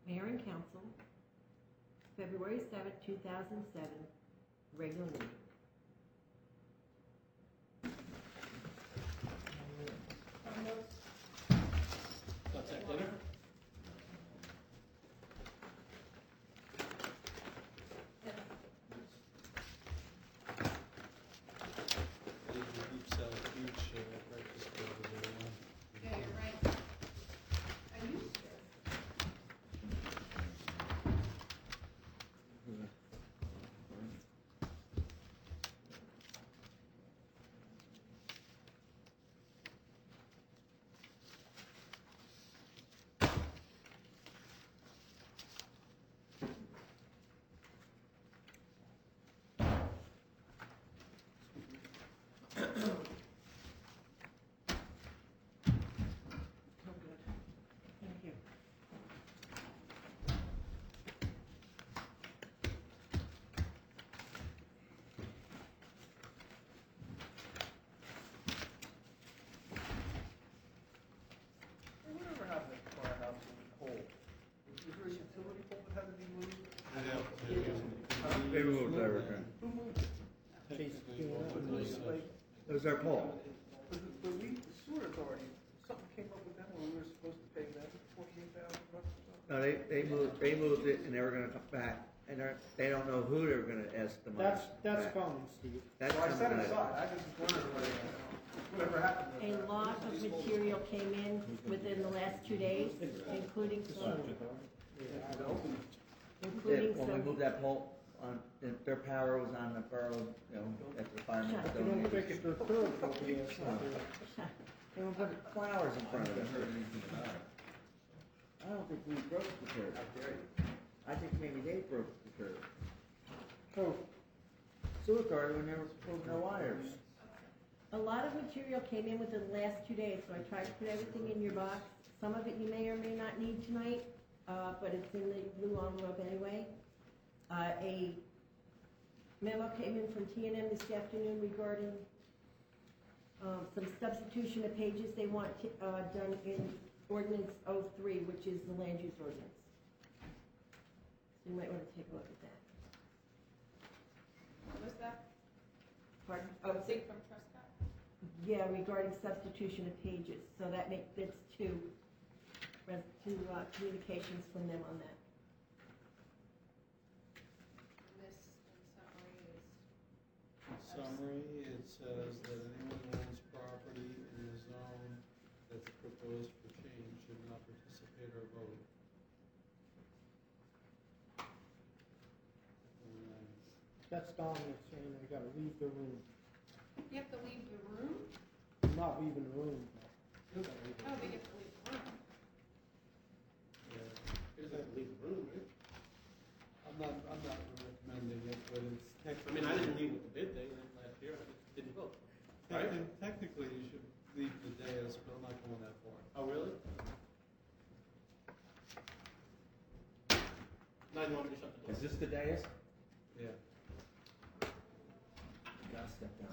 Mayor and Council, February 7th, 2007, regular meeting. Let's have dinner. Breakfast for everyone. Yeah, you're right. I used to. Thank you. Whatever happened to the firehouse in the pole? Was there a utility pole that had to be moved? They moved everything. Who moved it? It was their pole. The sewer authority, something came up with them when we were supposed to pay them $48,000 or something? No, they moved it and they were gonna come back, and they don't know who they're gonna ask the money. That's back. coming, Steve. That's So I set coming it back. aside, I just wondered whatever happened to A that. lot of material came in within the last 2 days, including some, Yeah, including when we moved some. that pole, their power was on the borough, at the fireman's Shut up. You don't building. think it's their third company or something. They would put flowers in front of it. I don't think we broke the curb. I think maybe they broke the curb. Oh, Sewer authority, when they were pulling no wires. A lot of material came in within the last 2 days, so I tried to put everything in your box. Some of it you may or may not need tonight, but it's in the blue envelope anyway. A memo came in from T&M this afternoon regarding some substitution of pages they want done in ordinance 03, which is the land use ordinance. So you might want to take a look at that. What was that? Pardon? Sig from Trescott? Yeah, regarding substitution of pages, so that's two communications from them on that. This, in summary, is. In summary, it says that anyone who owns property in the zone that's proposed for change should not participate or vote. And that's Dominic saying they gotta leave the room. You have to leave the room? Not leaving the room, but Oh, they have to leave the room. Here's that leave the room, right? I'm not recommending it, but it's I mean, I didn't leave with the bid day last year, I just didn't vote. Right? Technically, you should leave the dais, but I'm not going that far. Oh, really? Now you want me to shut the door? Is this the dais? Yeah. Gotta step down.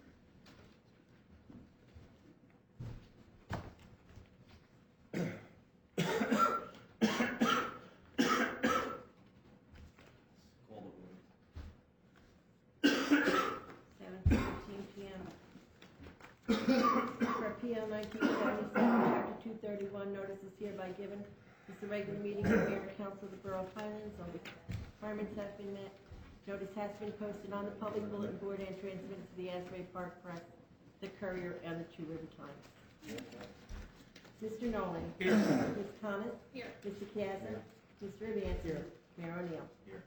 Call the word. 7:17 p.m. For PL 1977, Chapter 231, notice is hereby given. This is a regular meeting of the Mayor and Council of the Borough of Highlands. All the requirements have been met. Notice has been posted on the public bulletin board and transmitted to the Asbury Park Press, the Courier, and the Two River Times. Mr. Nolan. Here. Ms. Thomas. Here. Mr. Kazin. Mr. Advanced. Here. Mayor O'Neill. Here.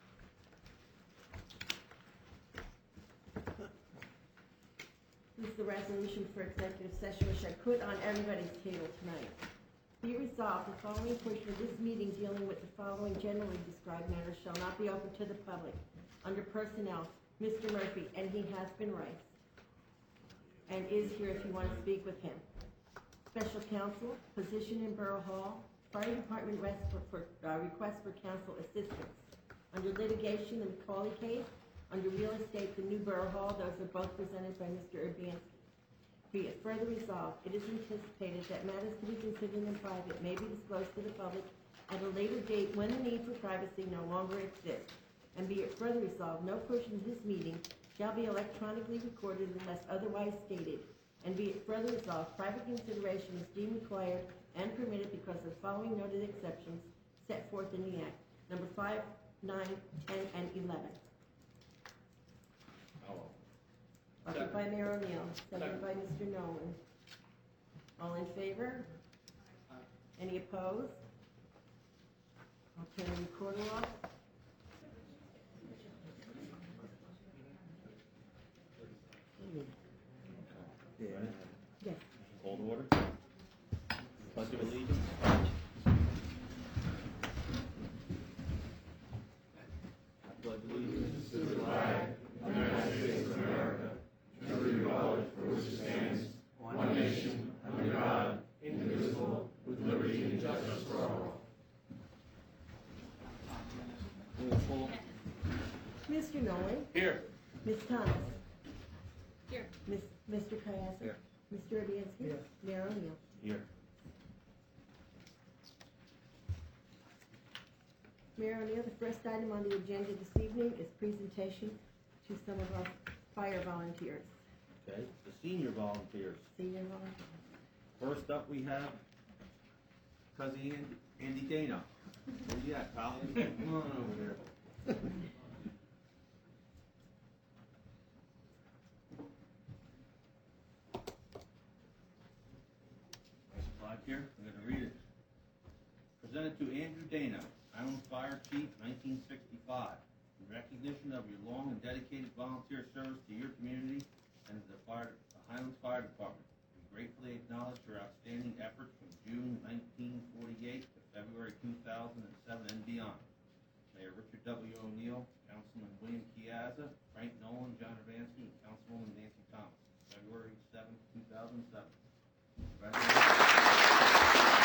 This is the resolution for executive session, which I put on everybody's table tonight. Be it resolved, the following portion of this meeting dealing with the following generally described matters shall not be open to the public. Under personnel, Mr. Murphy, and he has been right, and is here if you want to speak with him. Special counsel, position in Borough Hall, Fire Department request for counsel assistance. Under litigation, the McCauley case. Under real estate, the new Borough Hall. Those are both presented by Mr. Urbanski. Be it further resolved, it is anticipated that matters to be considered in private may be disclosed to the public at a later date when the need for privacy no longer exists. And be it further resolved, no portion of this meeting shall be electronically recorded unless otherwise stated. And be it further resolved, private consideration is deemed required and permitted because of the following noted exceptions set forth in the Act. Number 5, 9, 10, and 11. Offered by Mayor O'Neill, seconded by Mr. Nolan. All in favor? Any opposed? I'll turn the recorder off. Yeah. Yes. Cold order. Pledge of allegiance. I pledge allegiance to the flag of the United States of America, and to the republic for which it stands, one nation, under God, indivisible, with liberty and justice for all. Roll call. Mr. Nolan? Here. Ms. Thomas? Here. Mr. Kayassa? Here. Mr. Obianski? Here. Mayor O'Neill? Here. Mayor O'Neill, the first item on the agenda this evening is presentation to some of our fire volunteers. Okay, the senior volunteers. Senior volunteers. First up, we have Cousin Andy Dana. Where you at, pal? Come on over here. Nice plaque here. I'm going to read it. Presented to Andrew Dana, Highlands Fire Chief, 1965. In recognition of your long and dedicated volunteer service to your community and the Highlands Fire Department. We gratefully acknowledge your outstanding efforts from June 1948 to February 2007 and beyond. Mayor Richard W. O'Neill, Councilman William Chiazza, Frank Nolan, John Urbanski, and Councilwoman Nancy Thomas. February 7, 2007. Congratulations.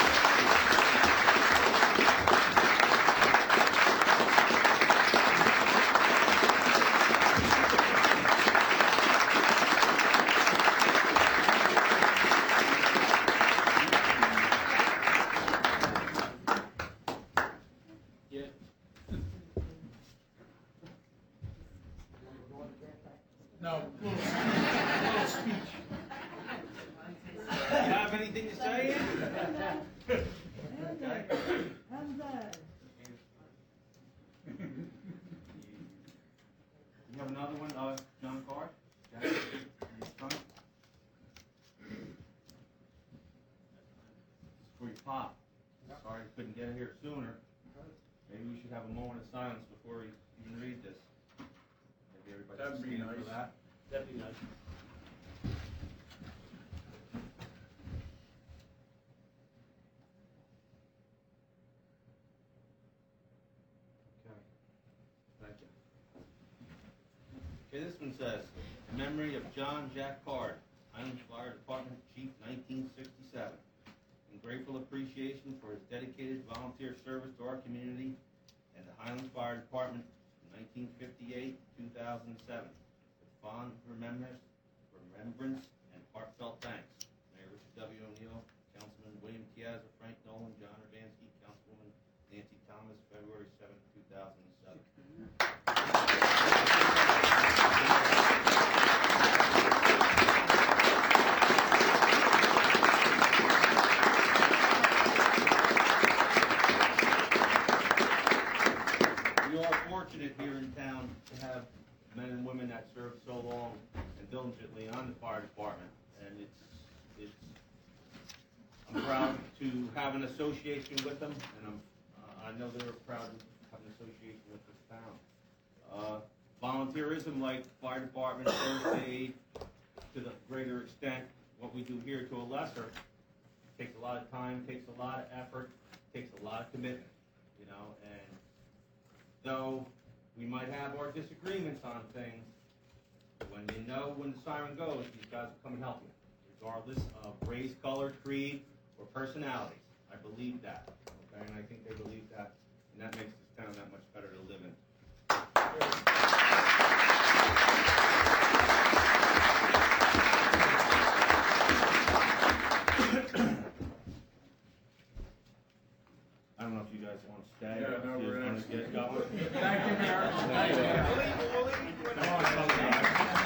Yeah. No. You have anything to say, Andrew? You have another one, John Carr? Jack, your son? This is for your pop. Sorry I couldn't get here sooner. Maybe we should have a moment of silence before we even read this. Maybe everybody That'd should be stand for nice. that. That'd be nice. Okay. Thank you. Okay, this one says, in memory of John Jack Card, Highlands Fire Department Chief, 1967. In grateful appreciation for his dedicated volunteer service to our community and the Highlands Fire Department from 1958 to 2007. With fond remembrance and heartfelt thanks. Mayor Richard W. O'Neill, Councilman William Chiazza, Frank Nolan, John Urbanski, Councilwoman Nancy Thomas, February 7, 2007. We are fortunate here in town to have men and women that serve so long and diligently on the fire department, and I'm proud to have an association with them, and I know they're proud to have an association with this town. Volunteerism, like fire department, first aid, to the greater extent, what we do here to a lesser, takes a lot of time, takes a lot of effort, takes a lot of commitment, you know, and though we might have our disagreements on things, when you know when the siren goes, these guys will come and help you, regardless of race, color, creed, or personalities. I believe that, okay, and I think they believe that, and that makes this town that much better to live in. I don't know if you guys want to stay. Yeah, or no, if you we're want next. to get going. Thank you, Mayor. Thank you. We'll leave you with Come on, come on.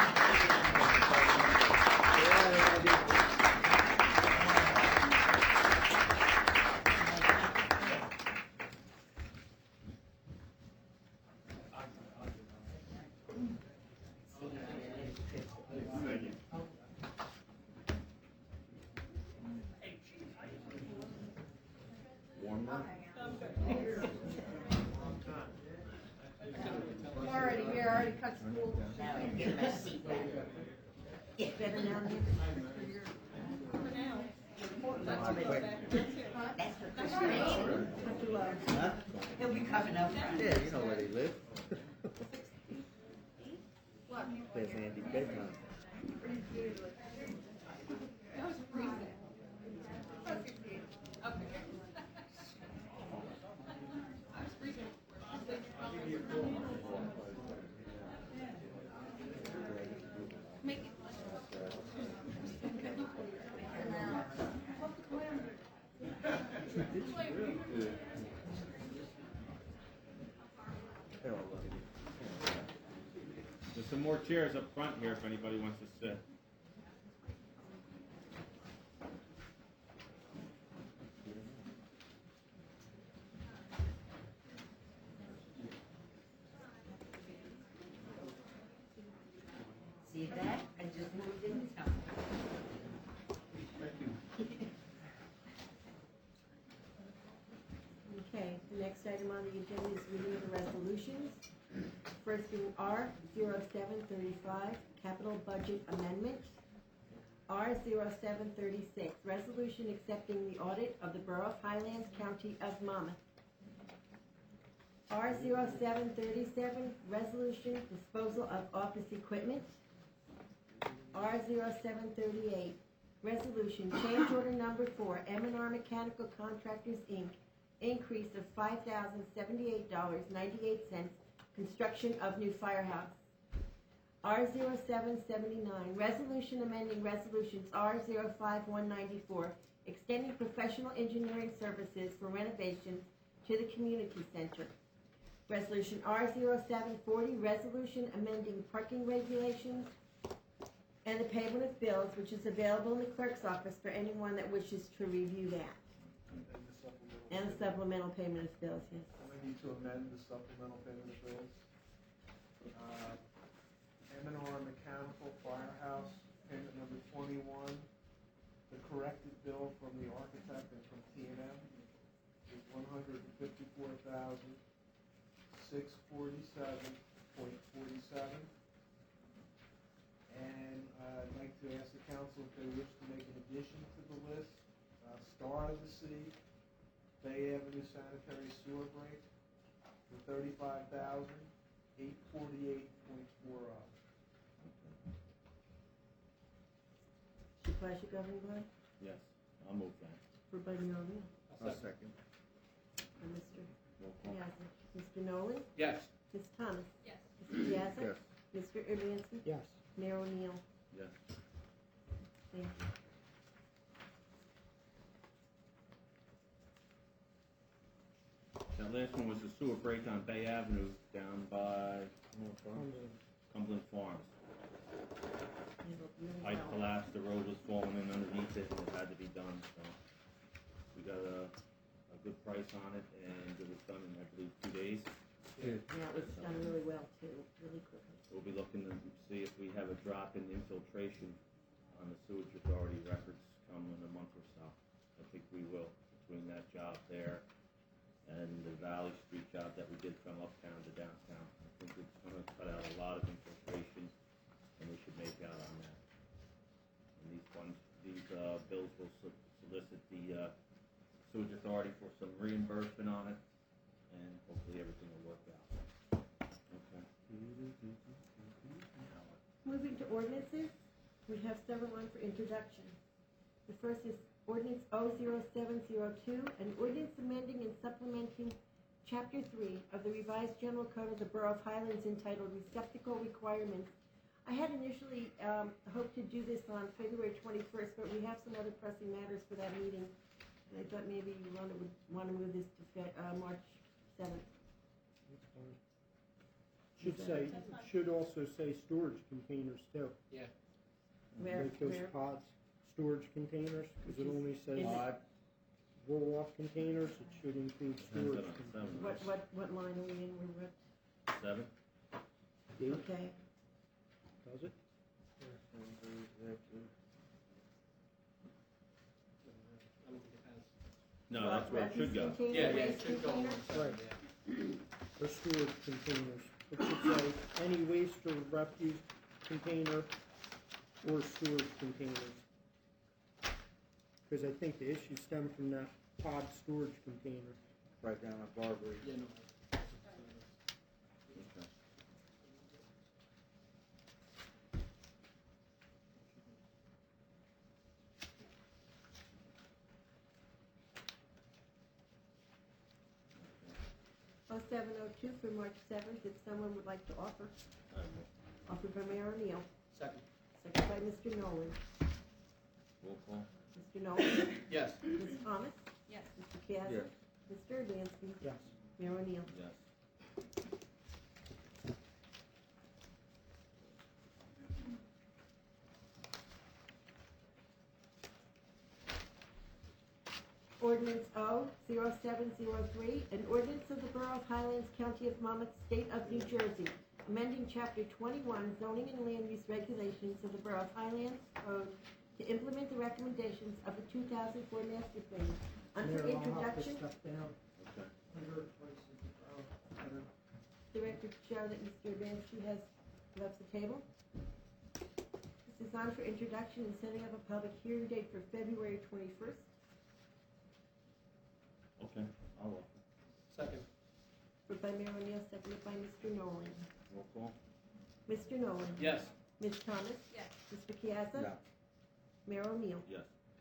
Warmer? I'm already here, I already cut school. Better now, Nick? Too low. Huh? He'll be coming up. Yeah, you know where they live. What? There's Andy Bednar. That was recent. About 68. Okay. That's recent. Make it. They're all looking. There's some more chairs up front here if anybody wants to sit. See that? I just moved into town. Okay, the next item on the agenda is reading of the resolutions. First being R 0735, capital budget amendment. R 0736, resolution accepting the audit of the Borough of Highlands, County of Monmouth. R 0737, resolution disposal of office equipment. R 0738, resolution change order number 4, M&R Mechanical Contractors, Inc., increase of $5,078.98, construction of new firehouse. R 0779, resolution amending resolutions R 05194, extending professional engineering services for renovations to the community center. Resolution R 0740, resolution amending parking regulations and the payment of bills, which is available in the clerk's office for anyone that wishes to review that. And the supplemental payment of bills, yes. We need to amend the supplemental payment of bills. M&R Mechanical Firehouse, payment number 21. The corrected bill from the architect and from T&M is $154,647.47. And I'd like to ask the council if they wish to make an addition to the list. Star of the City, Bay Avenue Sanitary Sewer Break for $35,848.40. Supervisor Governing Yes, I'll move that. for Buddy Nolan I'll second. and Mr. Roll call. Piazza. Mr. Nolan? Yes. Ms. Thomas? Yes. Mr. Piazza? Yes. Mr. Urbansky? Yes. Mayor O'Neill? Yes. Thank you. That last one was the sewer break on Bay Avenue down by Cumberland Farms. Pipe collapsed, the road was falling in underneath it, and it had to be done, so we got a good price on it, and it was done in, I believe, 2 days. Yeah, it was done really well too, really quickly. We'll be looking to see if we have a drop in infiltration on the sewage authority records come in a month or so. I think we will, between that job there and the Valley Street job that we did from uptown to downtown. I think it's gonna cut out a lot of infiltration, and we should make out on that. And these bills will solicit the sewage authority for some reimbursement on it, and hopefully everything will work out. Okay. Moving to ordinances, we have several on for introduction. The first is ordinance 00702, an ordinance amending and supplementing Chapter 3 of the revised general code of the Borough of Highlands entitled Receptacle Requirements. I had initially hoped to do this on February 21st, but we have some other pressing matters for that meeting, I thought maybe you would wanna move this to March seventh. That's fine. Should also say storage containers too. Yeah. Make those pods storage containers, because it only says Is it- Pod, roll-off containers, it should include storage containers. What line are we in, we're at, 7? Eight, okay, does it? I don't think it has. No, that's where it should go. Refuse container, waste container? Right. Or storage containers. It should say any waste or refuse container or storage containers. Because I think the issue stemmed from that pod storage container. right down at Barbary. Yeah, no. Oh, 702 for March 7th, if someone would like to offer. Offered by Mayor O'Neill, Second. second by Mr. Nolan. Roll call. Mr. Nolan? Yes. Ms. Thomas? Yes. Mr. Piazza? Yes. Mr. Urbanski? Yes. Mayor O'Neill? Yes. Ordinance O-0703, an ordinance of the Borough of Highlands, County of Monmouth, State of New Jersey, amending Chapter 21 zoning and land use regulations of the Borough of Highlands Code to implement the recommendations of the 2004 master plan. And for Mayor, I'll have to introduction, step down. Okay. Under places of power. Better. the record show that Mr. Urbanski has left the table. This is on for introduction and setting up a public hearing date for February 21st. Okay, I'll offer. Second. Moved by Mayor O'Neill, seconded by Mr. Nolan. Roll call. Mr. Nolan? Yes. Ms. Thomas? Yes. Mr. Piazza? No. Mayor O'Neill? Yes.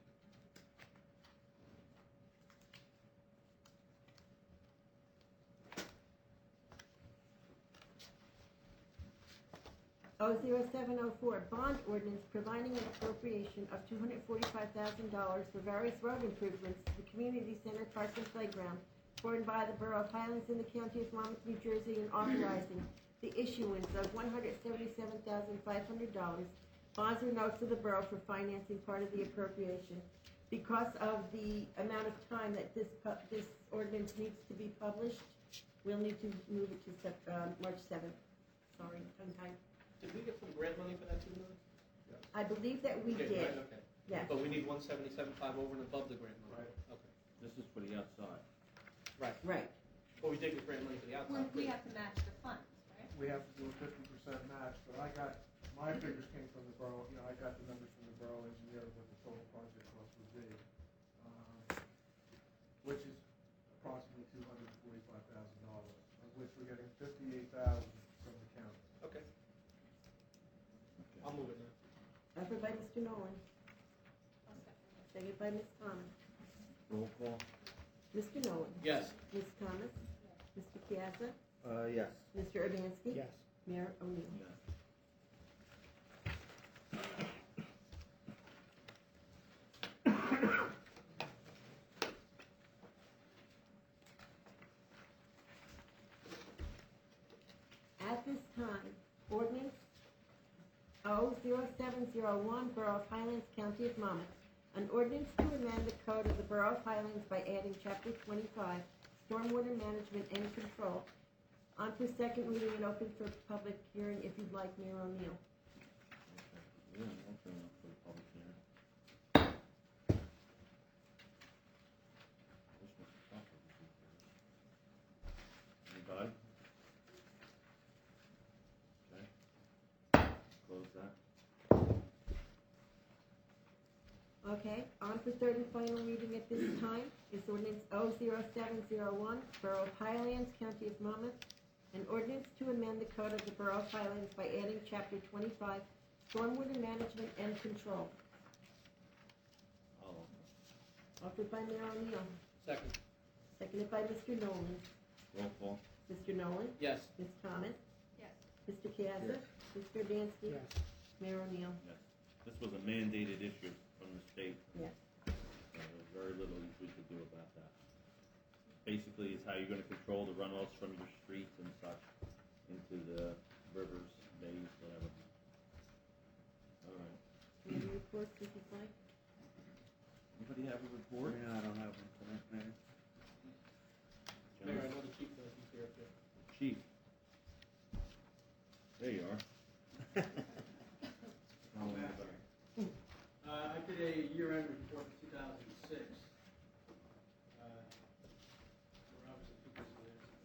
O-0704, bond ordinance providing an appropriation of $245,000 for various road improvements to the community center park and playground formed by the Borough of Highlands in the County of Monmouth, New Jersey, and authorizing the issuance of $177,500 bonds or notes of the borough for financing part of the appropriation. Because of the amount of time that this ordinance needs to be published, we'll need to move it to March 7th. Sorry, tongue-tied. Did we get some grant money for that $2 million? I believe that we Okay, did, right, okay. yes. But we need 177.5 over and above the grant money? Right. Okay, This is for the outside. right. Right. But we did get grant money for the outside. We have to match the funds, right? We have to do a 50% match, but my figures came from the borough, I got the numbers from the borough engineer, what the total project cost would be, which is approximately $245,000, of which we're getting $58,000 from the county. Okay. I'll move it now. Offered by Mr. Nolan, I'll second it. seconded by Ms. Thomas. Roll call. Mr. Nolan? Yes. Ms. Thomas? Mr. Piazza? Yes. Mr. Urbanski? Yes. Mayor O'Neill? Yes. At this time, ordinance O-0701, Borough of Highlands, County of Monmouth. An ordinance to amend the code of the Borough of Highlands by adding Chapter 25, Stormwater Management and Control. On for second reading and open for public hearing if you'd like, Mayor O'Neill. Yeah, I'll turn up for the public hearing. This was the top of the Anybody? Okay. Close that. Okay, on for third and final reading at this time is ordinance O-0701, Borough of Highlands, County of Monmouth. An ordinance to amend the code of the Borough of Highlands by adding Chapter 25, Stormwater Management and Control. I'll offer. Offered by Mayor O'Neill, Second. seconded by Mr. Nolan. Roll call. Mr. Nolan? Yes. Ms. Thomas? Yes. Mr. Piazza? Mr. Urbanski? Yes. Mayor O'Neill? Yes. This was a mandated issue from the state. Yes. So it very little we could do about that. Basically, it's how you're gonna control the runoffs from your streets and such into the rivers, bays, whatever. All right. Any reports, Mrs. Black? Anybody have a report? Yeah, I don't have one tonight, Mayor. Mayor, I know the chief knows he's here too. Chief. There you are. I'm back here. I did a year-end report for 2006. We're obviously too busy there, so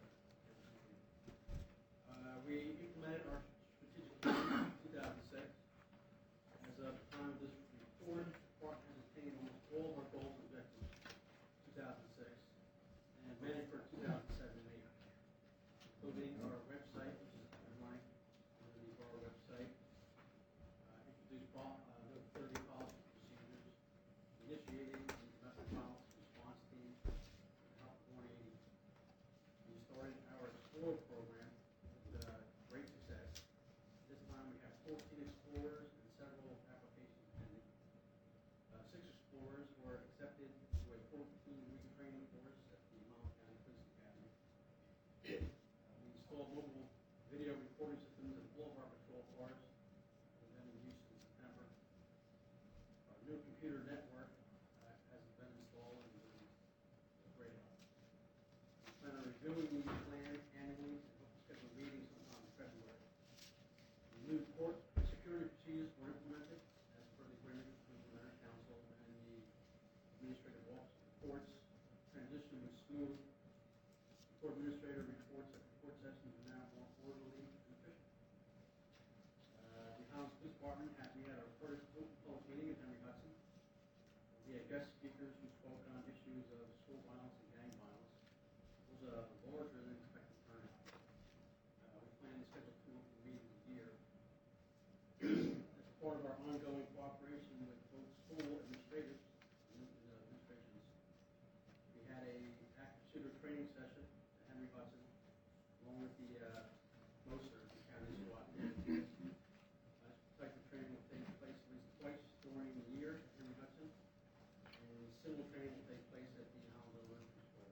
we implemented our strategic plan in 2006. As of the time of this report, the department has attained almost all of our goals and objectives in 2006, and many for 2007 and 8, including our website, which is online, underneath our website. Introduced 30 policy procedures, initiating the domestic violence response team, and Help 180. We started our Explore program with great success. This time we have 14 explorers and several applications pending. 6 explorers were accepted to a 14-week training course at the Monmouth County Police Academy. We installed mobile video recording systems in all of our patrol cars. We've been in use in September. Our new computer network has been installed and is a great help. We plan on reviewing the plan annually and hope to schedule a meeting sometime in February. The new court security procedures were implemented as per the agreement between the Mayor Council and the administrative office of the courts. Transition was smooth. The court administrator reports that the court sessions are now more orderly and efficient. The Highlands Police Department we had our first open public meeting in Henry Hudson. We had guest speakers who spoke on issues of school violence and gang violence. It was a larger than expected turnout. We plan to schedule 2 open meetings a year. As part of our ongoing cooperation with both school administrators and administrations, we had a active shooter training session at Henry Hudson, along with the MOSER, the county SWAT. This type of training will take place at least twice during the year at Henry Hudson, and similar training will take place at the Highland Elementary School.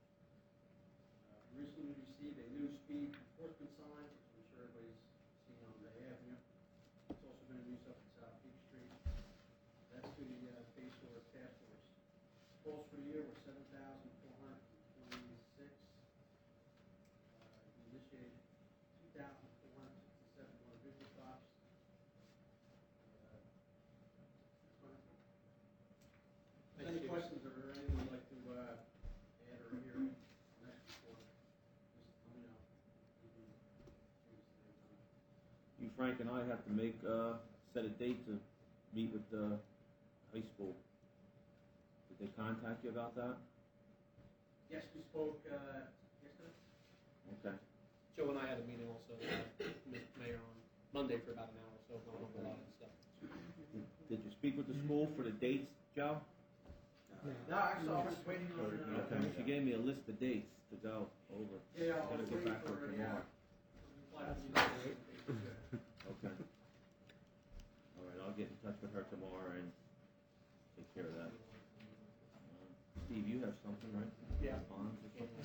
We recently received a new speed enforcement sign, which I'm sure everybody's seen on Bay Avenue. It's also been in use up at South Peak Street. That's to the Bay Shore Task Force. Calls for the year were 7,426. We initiated 2,467 motor vehicle stops. Any questions or anything you'd like to add or hear next report? Just let me know. We can change the date on it. You, Frank, and I have to set a date to meet with the high school. Did they contact you about that? Yes, we spoke yesterday. Okay. Joe and I had a meeting also, Mr. Mayor, on Monday for about an hour or so, going over a lot of stuff. Did you speak with the school for the dates, Joe? No, actually, I was waiting on. Okay, she gave me a list of dates to go over. Yeah, I Gotta was get waiting back for with it, tomorrow. Okay. All right, I'll get in touch with her tomorrow and take care of that. Steve, you have something, right? Yeah. Bonds or something?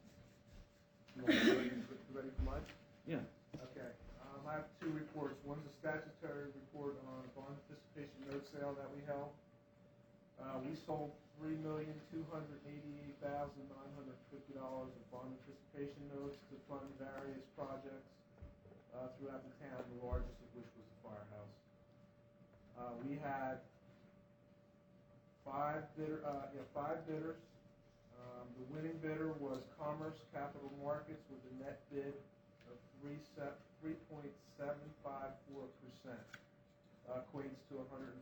Ready for mine? Yeah. Okay, I have 2 reports. One's a statutory report on a bond participation note sale that we held. We sold $3,288,950 of bond participation notes to fund various projects throughout the town, the largest of which was the firehouse. We had 5 bidders. The winning bidder was Commerce Capital Markets with a net bid of 3.754%. Equates to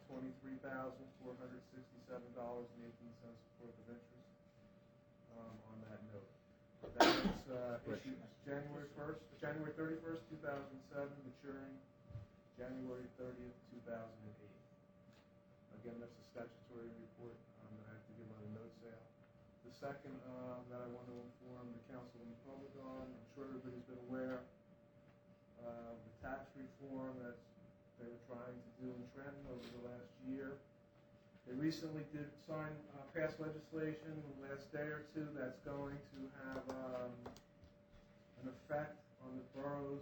$123,467.18 worth of interest on that note. That was issued January 31st, 2007, maturing January 30th, 2008. Again, that's a statutory report that I have to give on a note sale. The second that I want to inform the council and the public on, I'm sure everybody's been aware, the tax reform that they were trying to do in Trenton over the last year They recently did pass legislation the last day or two that's going to have an effect on the borough's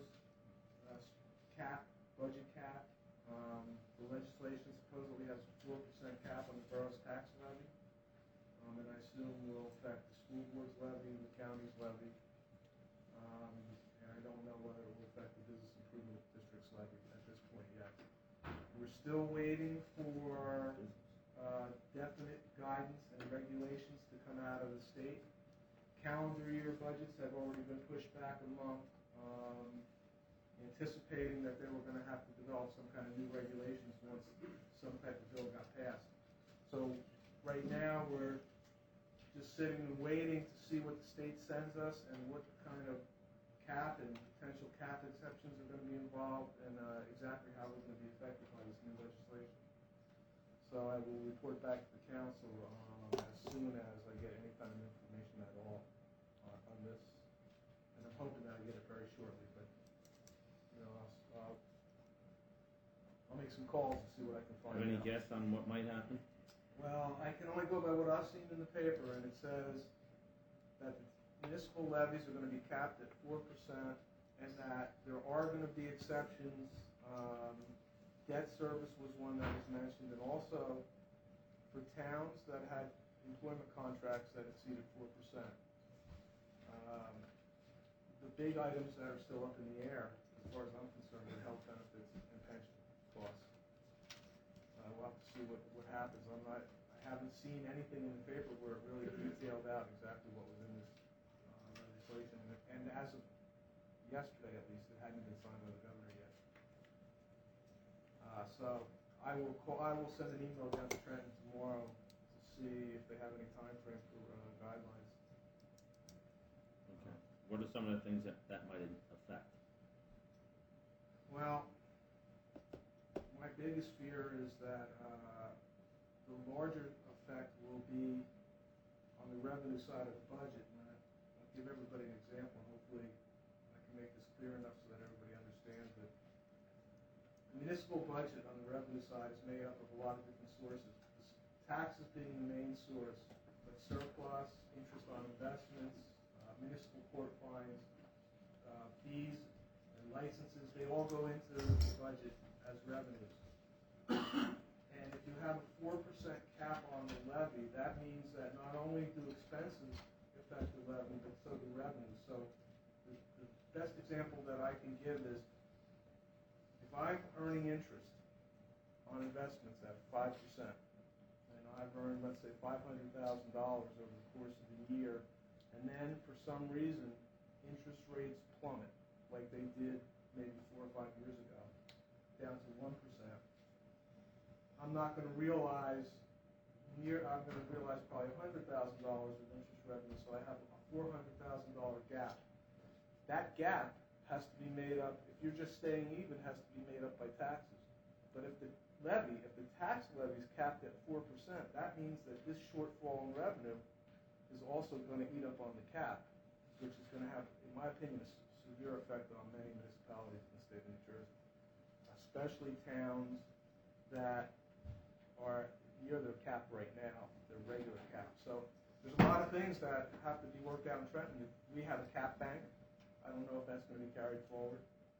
budget cap. The legislation supposedly has a 4% cap on the borough's tax levy, and I assume will affect the school board's levy and the county's levy. And I don't know whether it will affect the business improvement district's levy at this point yet. We're still waiting for definite guidance and regulations to come out of the state. Calendar year budgets have already been pushed back a month, anticipating that they were going to have to develop some kind of new regulations once some type of bill got passed. So right now we're just sitting and waiting to see what the state sends us and what kind of cap and potential cap exceptions are going to be involved, and exactly how we're going to be affected by this new legislation. So I will report back to the council as soon as I get any kind of information at all on this, and I'm hoping that I get it very shortly. But I'll make some calls to see what I can find Have any out. guess on what might happen? Well, I can only go by what I've seen in the paper, and it says that the municipal levies are going to be capped at 4%, and that there are going to be exceptions. Debt service was one that was mentioned, and also for towns that had employment contracts that exceeded 4%. The big items that are still up in the air, as far as I'm concerned, are health benefits and pension costs. We'll have to see what happens. I haven't seen anything in the paper where it really detailed out exactly what was in this legislation, and as of yesterday, at least, it hadn't been signed by the governor yet. So I will send an email down to Trenton tomorrow to see if they have any time frame for guidelines. Okay. What are some of the things that might affect? Well, my biggest fear is that the larger effect will be on the revenue side of the budget. And I'll give everybody an example. Hopefully I can make this clear enough so that everybody understands it. The municipal budget on the revenue side is made up of a lot of different sources. Taxes being the main source, but surplus, interest on investments, municipal court fines, fees, and licenses, they all go into the budget as revenues. And if you have a 4% cap on the levy, that means that not only do expenses affect the levy, but so do revenues. So the best example that I can give is if I'm earning interest on investments at 5%, and I've earned, let's say, $500,000 over the course of the year, and then for some reason interest rates plummet, like they did maybe 4 or 5 years ago, down to 1%, I'm not going to realize probably $100,000 of interest revenue, so I have a $400,000 gap. That gap has to be made up, if you're just staying even, has to be made up by taxes. But if the tax levy is capped at 4%, that means that this shortfall in revenue is also going to eat up on the cap, which is going to have, in my opinion, a severe effect on many municipalities in the state of New Jersey, especially towns that are near their cap right now, their regular cap. So there's a lot of things that have to be worked out in Trenton. We have a cap bank. I don't know if that's going to be carried forward.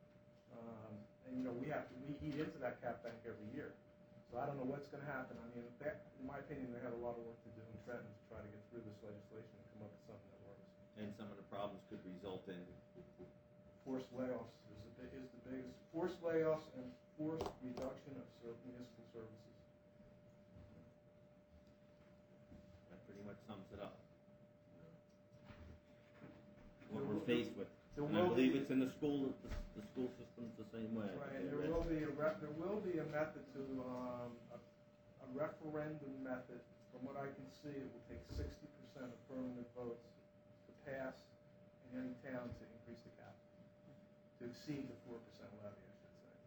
And we eat into that cap bank every year. So I don't know what's going to happen. I mean, in my opinion, they have a lot of work to do in Trenton to try to get through this legislation and come up with something that works. And some of the problems could result in Forced layoffs is the biggest. Forced layoffs and forced reduction of municipal services. that pretty much sums it up. What we're faced with. And I believe it's in the school system's the same way. Right, there will be a method to a referendum method. From what I can see, it will take 60% affirmative votes to pass in any town to increase the cap, to exceed the 4% levy, I should say.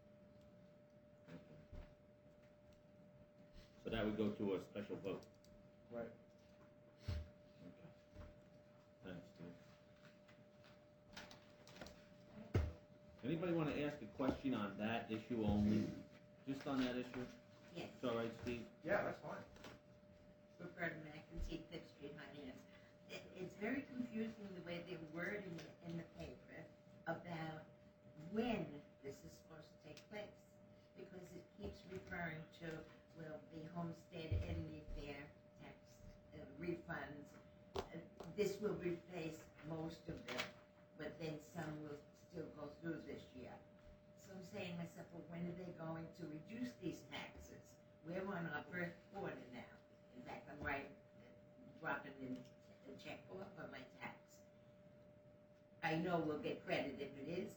So that would go to a special vote. Right. Okay. Thanks, Steve. Anybody want to ask a question on that issue only? Just on that issue? Yes. It's all right, Steve? Yeah, that's fine. Roberta McEntee, Fifth Street, Hyannis. It's very confusing the way they're wording it in the paper about when this is supposed to take place. Because it keeps referring to, well, the homestead Italy fair tax refunds. This will replace most of them, but then some will still go through this year. So I'm saying to myself, well, when are they going to reduce these taxes? We're on our first quarter now. In fact, I'm dropping in a checkbook for my tax. I know we'll get credit if it is,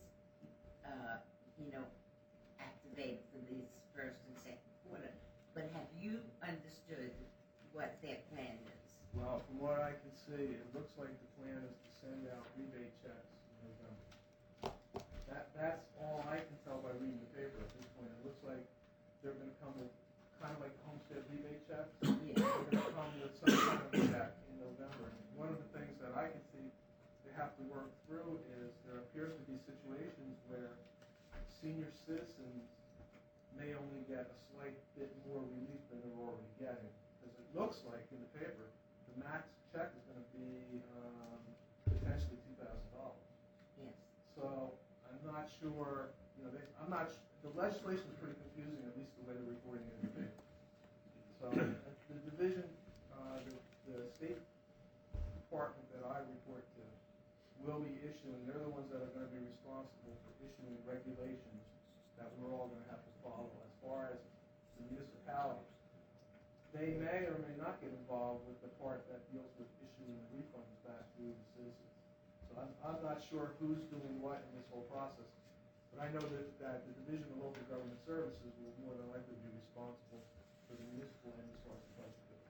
activated for this first and second quarter. But have you understood what their plan is? Well, from what I can see, it looks like the plan is to send out rebate checks in November. That's all I can tell by reading the paper at this point. It looks like they're gonna come with, kind of like homestead rebate checks. Yeah. They're gonna come with some kind of check in November. And one of the things that I can see they have to work through is there appears to be situations where senior citizens may only get a slight bit more relief than they're already getting. Because it looks like in the paper, the max check is gonna be potentially $2,000. Yes. So I'm not sure, the legislation is pretty confusing, at least the way they're reporting it in the paper. So the division, the State Department that I report to will be issuing, they're the ones that are gonna be responsible for issuing regulations that we're all gonna have to follow. As far as the municipalities, they may or may not get involved with the part that deals with issuing the refunds back to the citizens. So I'm not sure who's doing what in this whole process, but I know that the Division of Local Government Services will more than likely be responsible for the municipal and the source of budget bills.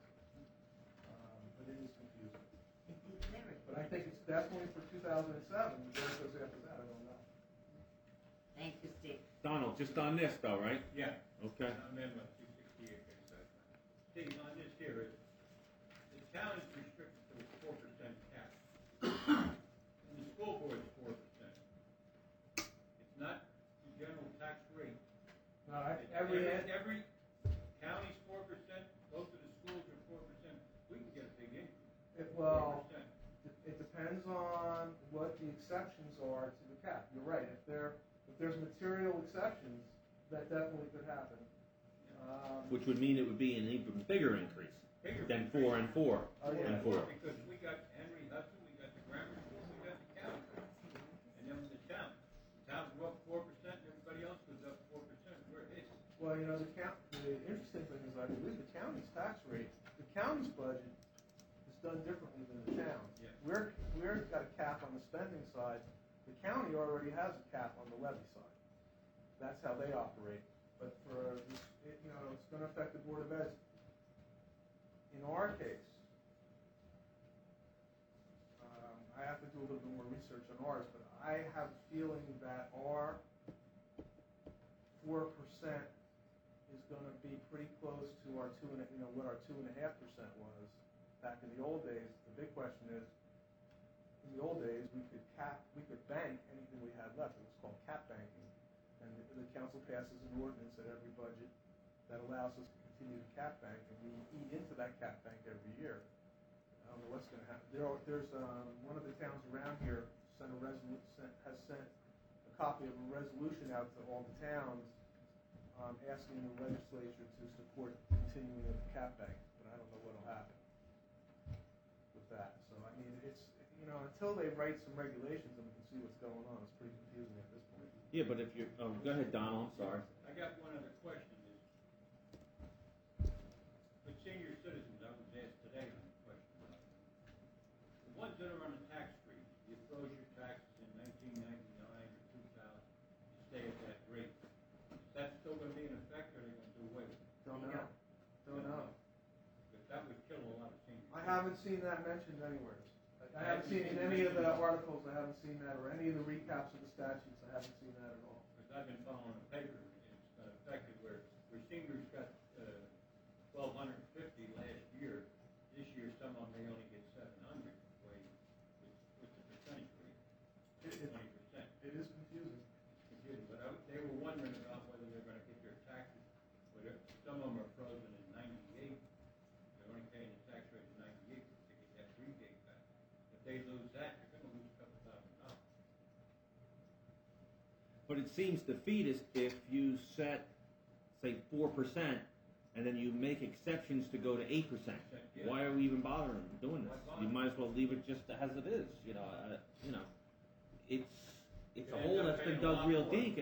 But it is confusing. It is very. But I think it's definitely for 2007, where it goes after that, I don't know. Thank you, Steve. Donald, just on this though, right? Yeah. Okay. Amendment 268, Steve, on this here, the town is restricted to a 4% cap. And the school board is 4%. It's not the general tax rate. No, Every county's 4%, both of the schools are 4%. We can get a big increase. Well, 4%. it depends on what the exceptions are to the cap. You're right, if there's material exceptions, that definitely could happen. Which would mean it would be an even bigger increase than 4 and 4 Oh, yeah. and 4. Because we got Henry Hudson, we got the grammar school, we got the county. And then the town. The towns go up 4%, and everybody else goes up 4%. We're hit. Well, the interesting thing is I believe the county's tax rate, the county's budget is done differently than the town. Yeah. We're got a cap on the spending side. The county already has a cap on the levy side. That's how they operate. But for this, it's going to affect the Board of Ed. In our case, I have to do a little bit more research on ours, but I have a feeling that our 4% is going to be pretty close to our what our 2.5% was back in the old days. The big question is, in the old days, we could bank anything we had left. It was called cap banking, and the council passes an ordinance at every budget that allows us to continue to cap bank, and we eat into that cap bank every year. I don't know what's going to happen. There's one of the towns around here has sent a copy of a resolution out to all the towns asking the legislature to support continuing of the cap bank, but I don't know what'll happen with that. So I mean, it's until they write some regulations and we can see what's going on, it's pretty confusing at this point. Yeah, but if you're, go ahead, Donald, I'm sorry. I got one other question. With senior citizens, I was asked today on the question about them. The ones that are on the tax free, you froze your taxes in 1999 or 2000, you stay at that rate. Is that still going to be in effect, or are they going to do away with it? Don't know. But that would kill a lot of seniors. I haven't seen that mentioned anywhere. I haven't seen in any of the articles, I haven't seen that, or any of the recaps of the statutes, I haven't seen that at all. Because I've been following the paper, and it's been affected where seniors got 1,250 last year. This year, some of them may only get 700. With the percentage rate, 20%. It is confusing. It's confusing, but they were wondering about whether they're going to get their taxes. Some of them are But it seems defeatist if you set, say, 4%, and then you make exceptions to go to 8%. Why are we even bothering doing this? You might as well leave it just as it is. It's a hole that's been dug real deep,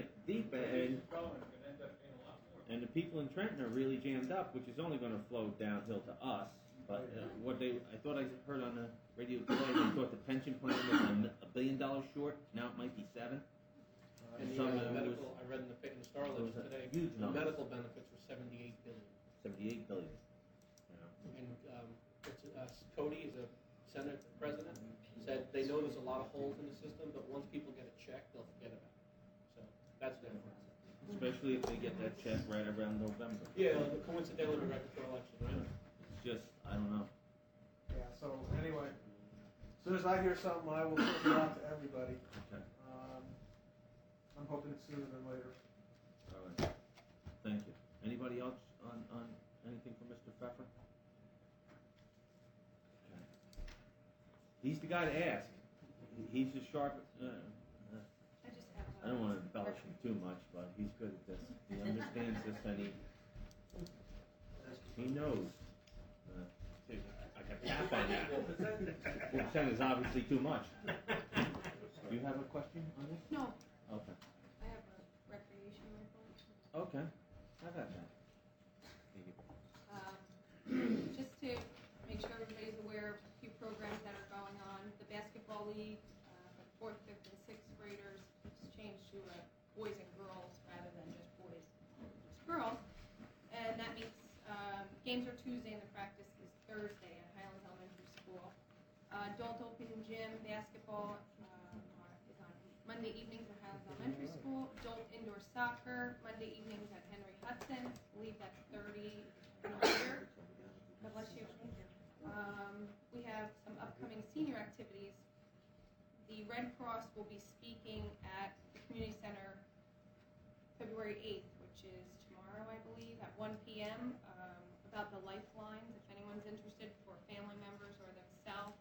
and the people in Trenton are really jammed up, which is only going to flow downhill to us. But I thought I heard on the radio today, they thought the pension plan was $1 billion short. Now it might be $7 billion. And the medical, I read in the Star it was Ledger a today, huge the number. medical benefits were $78 billion. $78 billion. And Cody is a Senate president, said they know there's a lot of holes in the system, but once people get a check, they'll forget about it. So that's their mindset. Especially if they get that check right around November. Yeah, coincidentally right before election, right? It's just, I don't know. Yeah, so anyway, as soon as I hear something, I will put it out to everybody. Okay. I'm hoping it's sooner than later. All right. Thank you. Anybody else on anything from Mr. Pfeffer? Okay. He's the guy to ask. He's as sharp. I just have. I don't want to embellish him too much, but he's good at this. He understands this, and he knows. I got tap on that. 4% is obviously too much. Do you have a question on this? No, Okay. I have a recreation report. Okay. I got that. Thank you. Just to make sure everybody's aware of a few programs that are going on. The basketball league, for 4th, 5th, and 6th graders, has changed to boys and girls rather than just boys, just girls. And that means games are Tuesday and the practice is Thursday at Highlands Elementary School. Adult open gym basketball is on Monday evenings at Highlands Elementary School. Adult indoor soccer, Monday evenings at Henry Hudson. I believe that's 30 and older. God bless you. We have some upcoming senior activities. The Red Cross will be speaking at the community center February 8th, which is tomorrow, I believe, at 1 p.m. About the lifelines, if anyone's interested, for family members or themselves.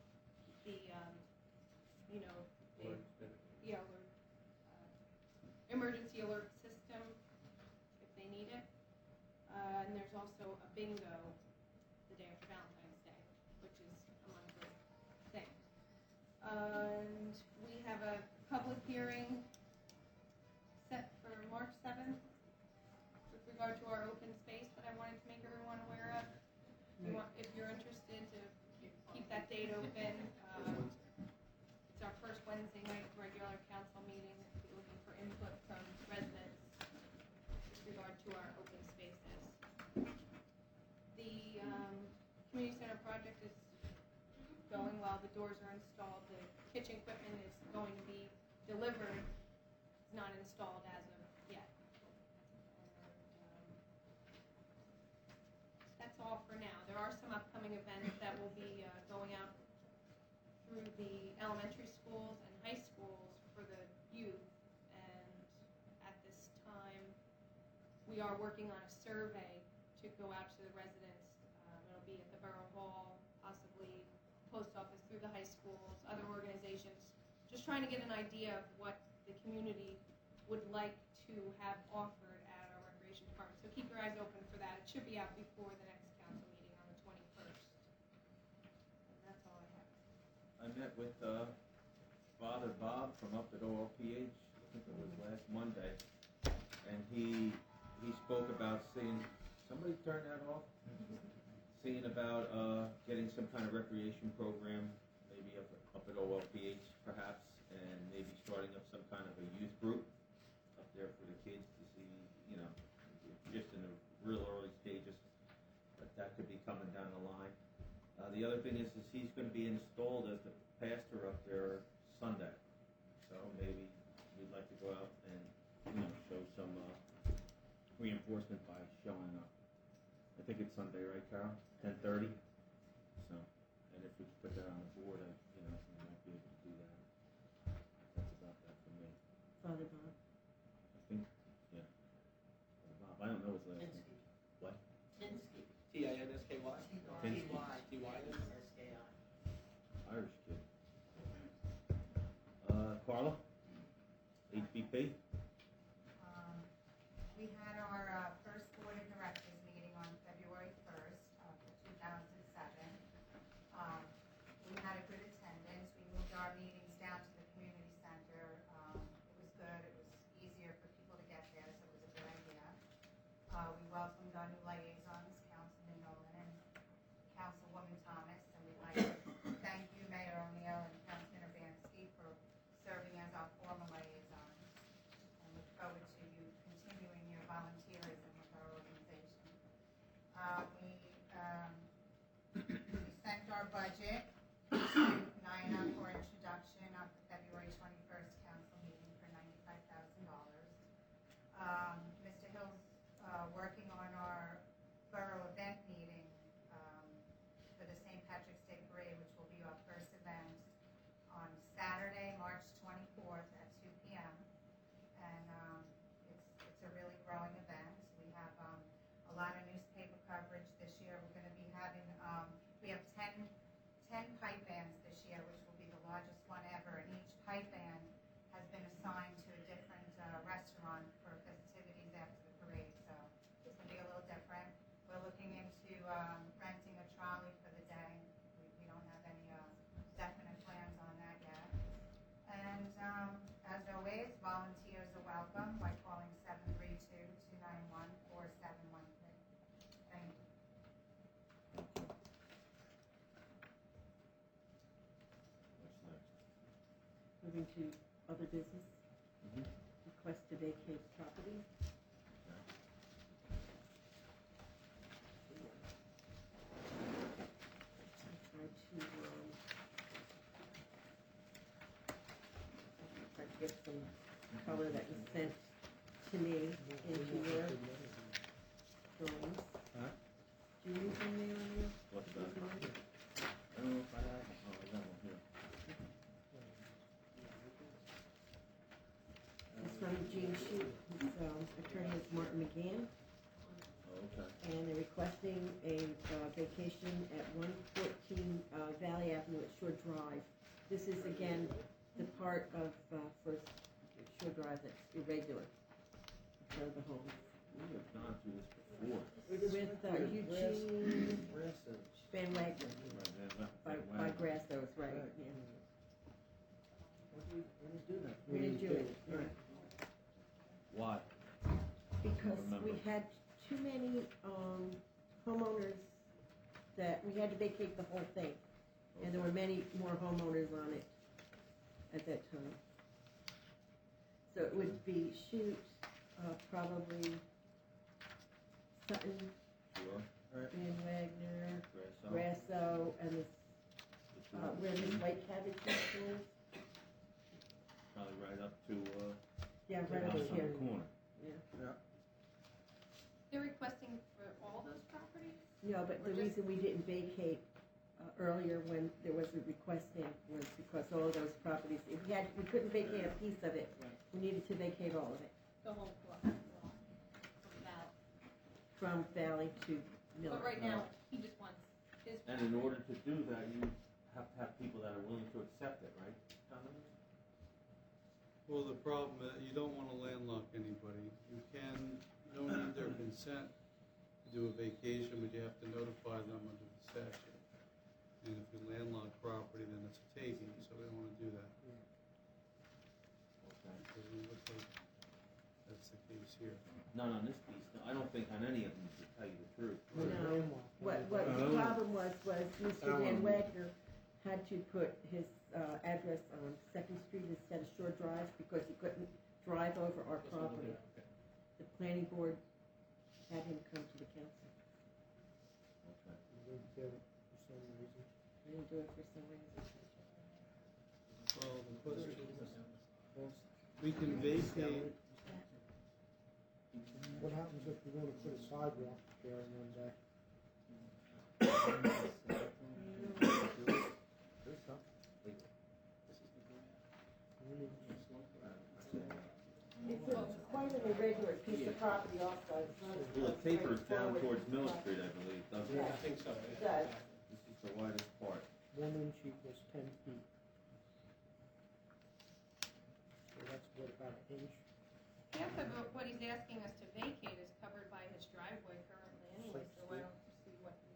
Emergency alert system, if they need it. And there's also a bingo the day after Valentine's Day, which is a monthly thing. And we have a public hearing set for March 7th with regard to our open space that I wanted to make everyone aware of. If you're interested to keep that date open, it's our first Wednesday night regular council meeting. We're looking for input from residents with regard to our open spaces. The community center project is going well. The doors are installed. The kitchen equipment is going to be delivered. It's not installed as of yet. And that's all for now. There are some upcoming events that will be going out through the elementary schools and high schools for the youth. And at this time, we are working on a survey to go out to the residents. It'll be at the Borough Hall, possibly post office, through the high schools, other organizations, just trying to get an idea of what the community would like to have offered at our recreation department. So keep your eyes open for that. It should be out before the next council meeting on the 21st. And that's all I have. I met with Father Bob from up at OLPH, I think it was last Monday, and he spoke about seeing, somebody turn that off? Seeing about getting some kind of recreation program, maybe up at OLPH perhaps, and maybe starting up some kind of a youth group up there for the kids to see, just in the real early stages, but that could be coming down the line. The other thing is he's going to be installed as the pastor up there Sunday. So maybe we'd like to go out and, show some reinforcement by showing up. I think it's Sunday, right, Carol? 10:30? So, and if we put that on the board, we might be able to do that. That's about that for me. Father Bob. I think, yeah. Bob, I don't know his last name. What? Tinsky. Tinsky. T-Y-S-K-I. Irish kid. Carla? HBP? we had our first board of directors meeting on February 1st of 2007. We had a good attendance. We moved our meetings down to the community center. It was good. It was easier for people to get there, so it was a good idea. We welcomed our new liaisons, Councilman Nolan and Councilwoman Thomas, and we'd like to thank you, Mayor O'Neill and Councilman Urbanski, for serving as our former liaisons, and look forward to you continuing your volunteerism with our organization. We sent our budget to NINA for introduction of the February 21st council meeting for $95,000. Mr. Hill's working on our borough event meeting for the St. Patrick's Day Parade, which will be our first event on Saturday, March 24th at 2 p.m. And it's a really growing event. We have a lot of newspaper coverage this year. We're going to be having, we have 10 pipe bands this year, which will be the largest one ever. And each pipe band has been assigned to a different restaurant for festivities after the parade. So it's going to be a little different. We're looking into renting a trolley for the day. We don't have any definite plans on that yet. And as always, volunteers are welcome by calling 732-291-4713. Thank you. Moving to other business. Request to vacate property. Try to get some color that was sent to me into your drawings. Huh? Do you use them there on your? What's that? I don't know if I have, oh, I got one here. It's from Gene Shute, whose attorney is Martin McGann, Oh, okay. and they're requesting a vacation at 114 Valley Avenue at Shore Drive. This is again the part of First Shore Drive that's irregular. So the home. We have gone through this before. With Eugene Van Wagner by Grasso's, right? Yeah. When did we do that? We didn't do it. Right. Why? Because Remember. we had too many homeowners that we had to vacate the whole thing. And there were many more homeowners on it at that time. So it would be Shute, probably Sutton, Sure. Van Wagner, Grasso. Grasso, and this, where this White Cabbage is. Probably right up to, Yeah, the right house over on here. the corner. Yeah. They're requesting for all those properties? No, but the Or just- reason we didn't vacate earlier when there was a request in was because all of those properties, if we couldn't vacate a piece of it, we needed to vacate all of it, The whole block, from Val. from Valley to Miller. But right now, he just wants his. And in order to do that, you have to have people that are willing to accept it, right, Donovan? Well, the problem is, you don't want to landlock anybody. You don't need their consent to do a vacation, but you have to notify them under the statute. And if you landlock property, then it's a taking, so we don't want to do that. Okay. Because it looks like that's the case here. Not on this piece, no, I don't think on any of them, to tell you the truth. No, what the problem was Mr. Van Wagner had to put his address on Second Street instead of Shore Drive because he couldn't drive over our property. The planning board had him come to the council. Okay. We didn't do it for some reason. They didn't do it for some reason. Well, the question is, we can vacate, What happens if you want to put a sidewalk there in one day? It's quite an irregular piece of property also. It's not as Well, it tapers down straightforward. towards Mill Street, I believe, doesn't Yeah. it? I think so. It does. This is the widest part. 1 inch equals 10 feet. So that's what, about an inch? Half of it, what he's asking us to vacate is covered by his driveway currently anyway, so I don't see what the,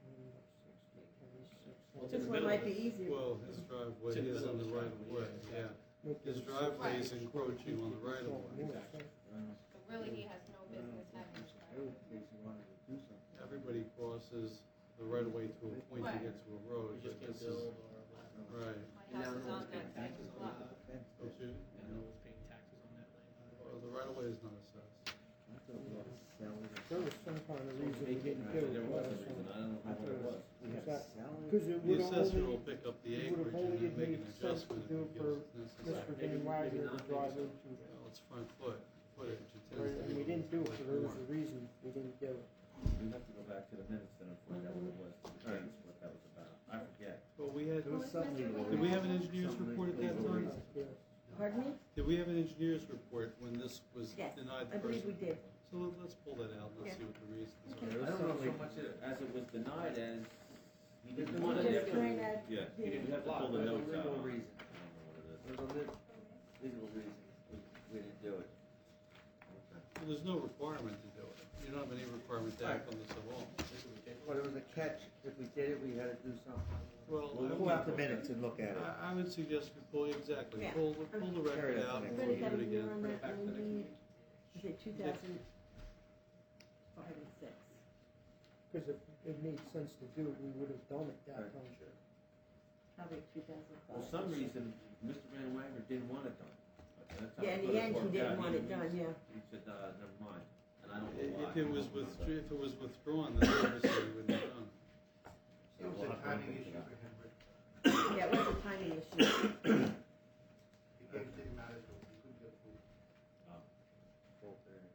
This one might be easier. Well, his driveway It's in the is middle in of the the right of way, driveway, yeah. His driveway is encroaching on the right of way. so really he has no business having his driveway. Everybody crosses the right of way to a point to Right. get to a road, You just but can't this is, build or allow. right. My house is on that same lot. Oh, too? And no one's paying taxes on that land. Well, the right of way is not assessed. There was some kind of reason we didn't do it. There was a reason, I don't know what it was. Because it The would assessor only, will pick up the it would acreage have only and then make made an sense to adjustment if do it for feels Mr. necessary. Van Wagner to drive into. Well, it's front footage, it tends Right, to and be we didn't do it, so there was more. a reason we didn't do it. We have to go back to the minutes then and find out what it was, what that was about. I forget. Well, we had, There was something. did we have an engineer's report at that time? Yes. Pardon me? Did we have an engineer's report when this was Yes, denied I the believe first? we did. So let's pull that out, let's Yeah. see what the reasons Okay. are. I don't know so much as it was denied as he didn't We're want just it. trying to- Yeah, yeah. you have to pull the notes out. Legal on it. reason. I don't know what it is. There's a legal reason we didn't do it. Well, there's no requirement to do it. You don't have any requirement to act on this at all. But it was a catch, if we did it, we had to do something. Well, We'll I pull would- out the minutes and look at it. I would suggest we pull, exactly, Yeah. pull the record Carry it out to and the Everybody review have it a year on again. that, 90, is it 2005 and 6? Because if it made sense to do it, we would have done it that Right. time. Probably 2005. For some reason, Mr. Van Wagner didn't want it done. That's how Yeah, in it the end, he worked didn't out. want it done, yeah. He said, never mind, and I don't know why. If it was withdrawn, then obviously it wouldn't be done. So It was we'll a have to timing look issue into for that. him, but Yeah, it was a timing issue. the game didn't matter, so he couldn't get approved. Full period.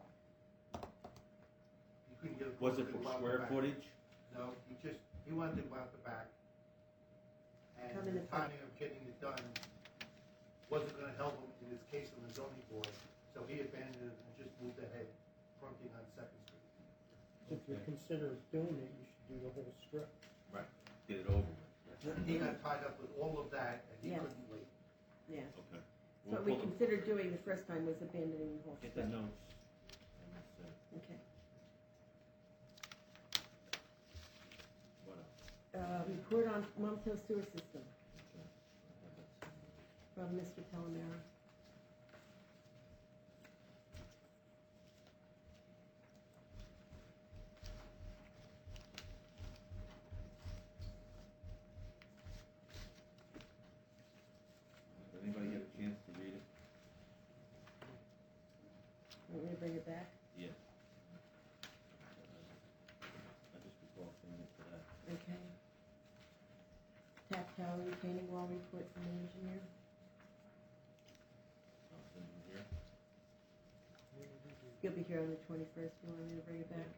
He couldn't get approved. Was it to for go out the square back. footage? No, he wanted to go out the back. Come And in the the front. timing of getting it done wasn't gonna help him in his case on the zoning board, so he abandoned it and just moved ahead, fronting on Second Street. If you consider doing it, you should do the whole strip. Right, get it over with. He got tied up with all of that, and he Yes. couldn't wait. Yeah. Okay. So We'll what we pull the- considered doing the first time was abandoning the whole Get the strip. notes. And that's, Okay. what else? Report on Monmouth Hill sewer system Okay. I have that somewhere. from Mr. Palomero. Did anybody get a chance to read it? Want me to bring it back? Yeah. I just recall seeing it today. Okay. Tap tower retaining wall report from the engineer. Something in here. You'll be here on the 21st. You want me to bring it back?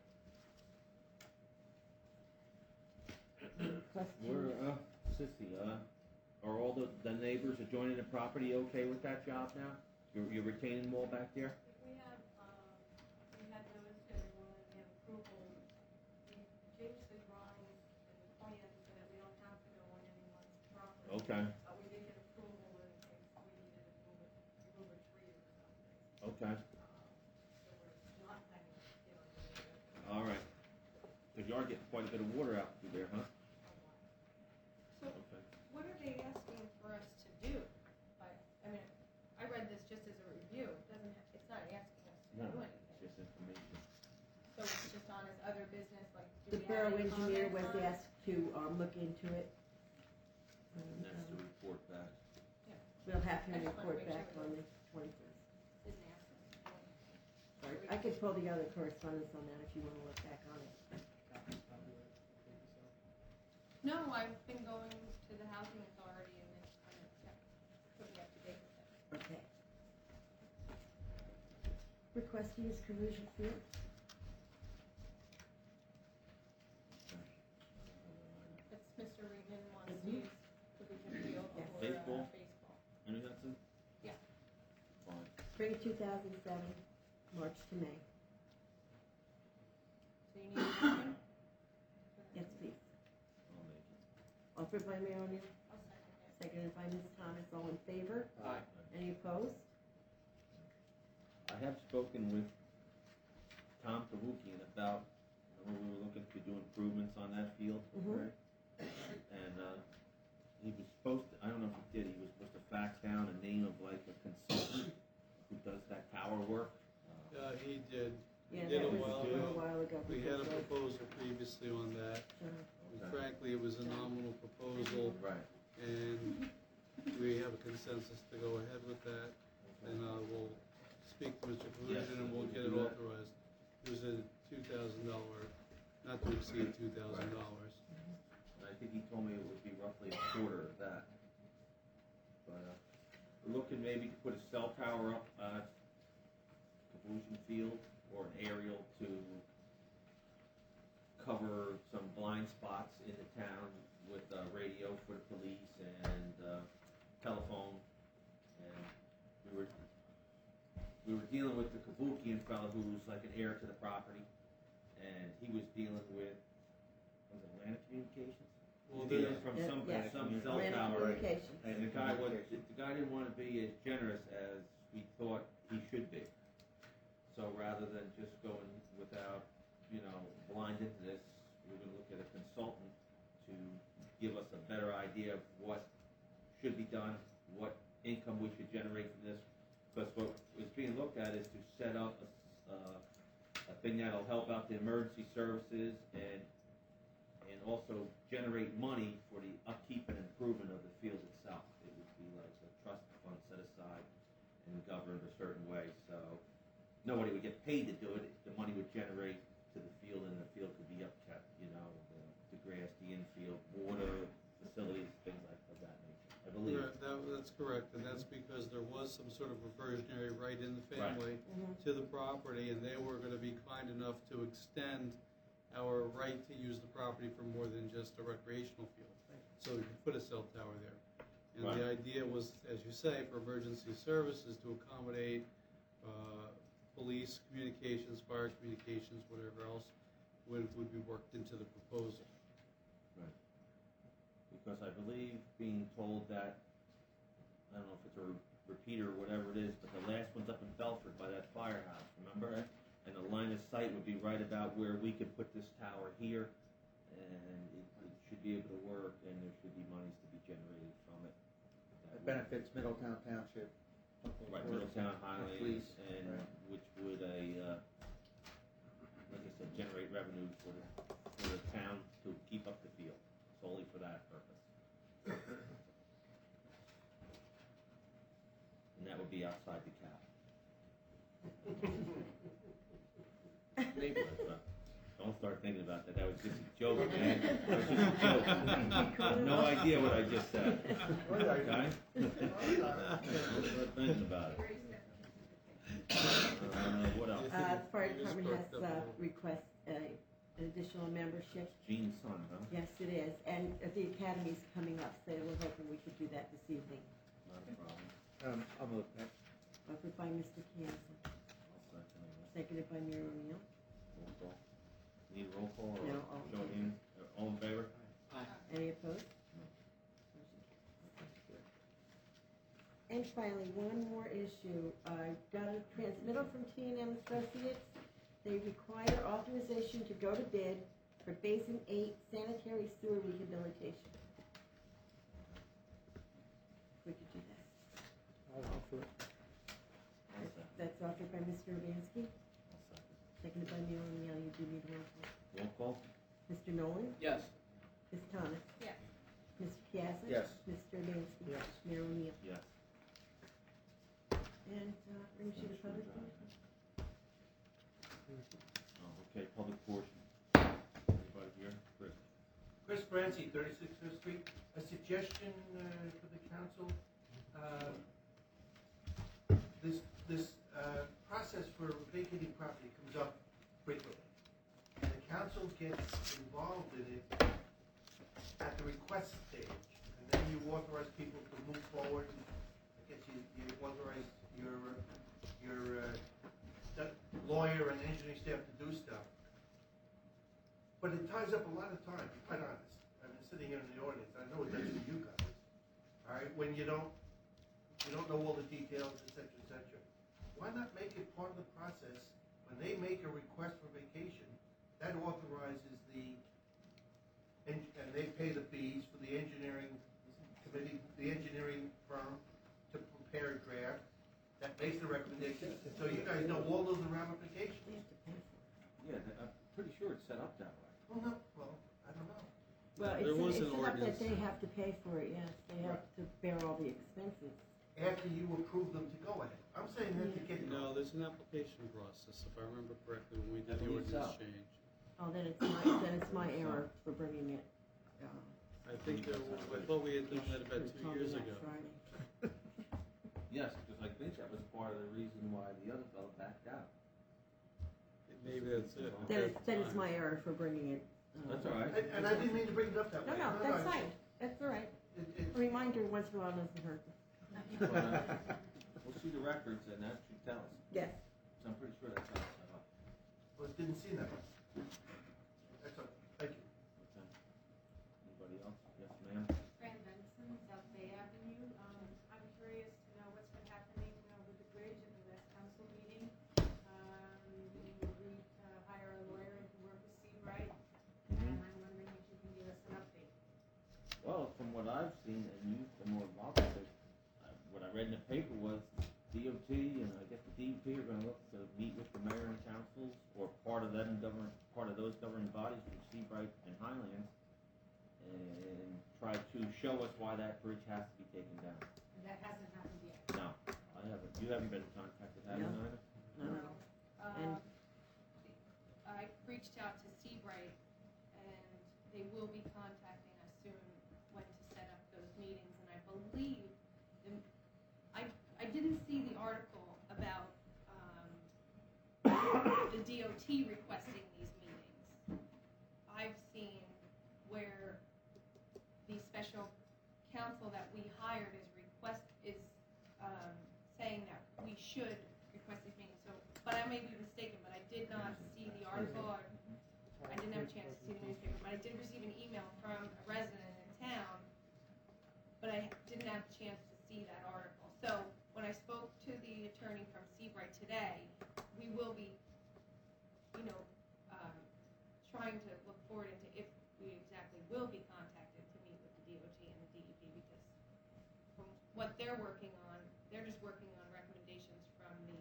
We're, Question? Sissy, are all the neighbors adjoining the property okay with that job now? You're retaining wall back there? We had noticed everyone, and we have approval. We changed the drawings and the plans so that we don't have to go on anyone's property. Okay, We did get approval in case we needed to remove a tree or something. okay, So we're not planning to get on any all right. Cause you are getting quite a bit of water out through there, huh? So Okay. what are they asking for us to do? I mean, I read this just as a review. It doesn't, it's not asking us to No, do it's anything. just information. So it's just on his other business, like, do The we have borough any engineer was comments on it? asked to look into it. And that's the report back. We'll have him I just wanna report make sure back we on don't- the 21st. Didn't ask us to do it. Sorry, I could pull the other correspondence on that if you want to look back on it. No, I've been going to the housing authority and it's kind of kept putting me up to date with it. Okay. Request to use Carusia Field. It's Mr. Reedman wants to Mhm. use Provision Field Yes. for Baseball? baseball. Any Hudson? Yeah. Fine. Spring 2007, March to May. So you need a motion? Yes, please. I'll make it. Offered by Mayor O'Neill, I'll second it. seconded by Ms. Thomas. All in favor? Aye. Any opposed? I I have spoken with Tom Kavukian about, we were looking to do improvements on that field. Mhm. And, he was supposed to, I don't know if he did, he was supposed to fax down a name of like a consultant who does that tower work. He did. He Yeah, did that a was while a ago. while ago. We had a because, proposal previously on that. And frankly, it was a nominal proposal, Right. and we have a consensus to go ahead with that. And we'll speak to Mr. Yes, Kavukian and we'll get it do that. authorized. It was a $2,000, not to exceed $2,000. I think he told me it would be roughly a quarter of that. But, we're looking maybe to put a cell tower up at Evolution Field or an aerial to cover some blind spots in the town with radio for the police and telephone. And we were dealing with the Kavukian fellow who's like an heir to the property, and he was dealing with, was it Atlantic Communications? Well, Dealing there's- from Yeah, some yeah. cell Atlantic tower. Communications. And the guy didn't want to be as generous as we thought he should be. So rather than just going without, blind into this, we're going to look at a consultant to give us a better idea of what should be done, what income we should generate from this. Because what is being looked at is to set up a thing that'll help out the emergency services and also generate money for the upkeep and improvement of the field itself. It would be like a trust fund set aside and governed a certain way, so nobody would get paid to do it. The money would generate to the field, and the field could be upkept, the grass, the infield, water, facilities, things like of that nature, I believe. That's correct, and that's because there was some sort of reversionary right in the Right. family to the property, and they were gonna be kind enough to extend our right to use the property for more than just a recreational field. So we could put a cell tower there. And the Right. idea was, as you say, for emergency services to accommodate police communications, fire communications, whatever else would be worked into the proposal. Right. Because I believe being told that, I don't know if it's a repeater or whatever it is, but the last one's up in Belford by that firehouse, remember? And the line of sight would be right about where we could put this tower here, and it should be able to work, and there should be monies to be generated from it. It benefits Middletown Township. Right, Middletown Highways, Police, and right. which would, like I said, generate revenue for the town to keep up the field, solely for that purpose. And that would be outside the cap. Maybe. Don't start thinking about that, that was just a joke, man. That was just a joke. I have no idea what I just said, okay? Don't start thinking about it. What else? The fire department has requested an additional membership. Gene's son, huh? Yes, it is, and the academy's coming up, so we're hoping we could do that this evening. Not a problem. I'll move that. Offered by Mr. Hanson, I'll second it. seconded by Mayor O'Neill. Roll call. Need a roll call or No, all in show of favor. hands? All in favor? Any opposed? And finally, one more issue. I got a transmittal from T&M Associates. They require authorization to go to bid for Basin 8 sanitary sewer rehabilitation. We could do that. I'll offer it. That's offered by Mr. Urbanski, I'll second. seconded by Mayor O'Neill. You do need a roll call. Roll call? Mr. Nolan? Yes. Ms. Thomas? Yes. Mr. Piazza? Yes. Mr. Urbanski? Yes. Mayor O'Neill? Yes. And brings you to public portion. Oh, okay, public portion. Everybody here? Chris? Chris Francie, 36 Fifth Street. A suggestion for the council. This process for vacating property comes up frequently. And the council gets involved in it at the request stage. And then you authorize people to move forward. I guess you authorize your lawyer and engineering staff to do stuff. But it ties up a lot of time, to be quite honest. I've been sitting here in the audience, I know it does for you guys. All right, when you don't know all the details, et cetera, et cetera. why not make it part of the process, when they make a request for vacation, that authorizes and they pay the fees for the engineering committee, the engineering firm to prepare a draft, that makes the recommendation, so you guys know all of the ramifications. Yeah, I'm pretty sure it's set up that way. Well, no, well, I don't know. Well, There was it's an set up that ordinance. they have to pay for it, yes, they have to bear all the expenses. After you approve them to go ahead. I'm saying that to get No, there's an application process, if I remember correctly, when we I did the believe ordinance so. change. Oh, then it's my error for bringing it, I think I thought we had done that about 2 years ago. Friday. Yes, because I think that was part of the reason why the other fellow backed out. Maybe that's it. at Then that it's time. my error for bringing it. That's all right. And I didn't mean to bring it up that No, way. no, that's fine, that's all right. A reminder once in a while doesn't hurt. But, we'll see the records and that should tell us. Yes. So I'm pretty sure that's how it's set up. Well, it didn't seem that way. That's all, thank you. Okay. Anybody else? Yes, ma'am? Fran Benson, South Bay Avenue. I'm curious to know what's been happening with the bridge at the last council meeting. We agreed to hire a lawyer to work with Seabright, and I'm wondering if you can give us an update. Well, from what I've seen, and you've been more involved with it, what I read in the paper was DOT and I guess the DEP are gonna look to meet with the mayor and councils, or part of those governing bodies from Seabright and Highlands, and try to show us why that bridge has to be taken down. And that hasn't happened yet. No, I haven't. You haven't been contacted, have you, No. Nina? No. And- I reached out to Seabright, and they will be contacting us soon when to set up those meetings, and I believe, I didn't see the article about the DOT requesting these meetings. I've seen where the special counsel that we hired is saying that we should request these meetings. So, but I may be mistaken, but I did not see the article. I didn't have a chance to see the newspaper, but I did receive an email from a resident in town, but I didn't have a chance to see that article. So when I spoke to the attorney from Seabright today, we will be, trying to look forward into if we exactly will be contacted to meet with the DOT and the DEP, because from what they're working on, they're just working on recommendations from the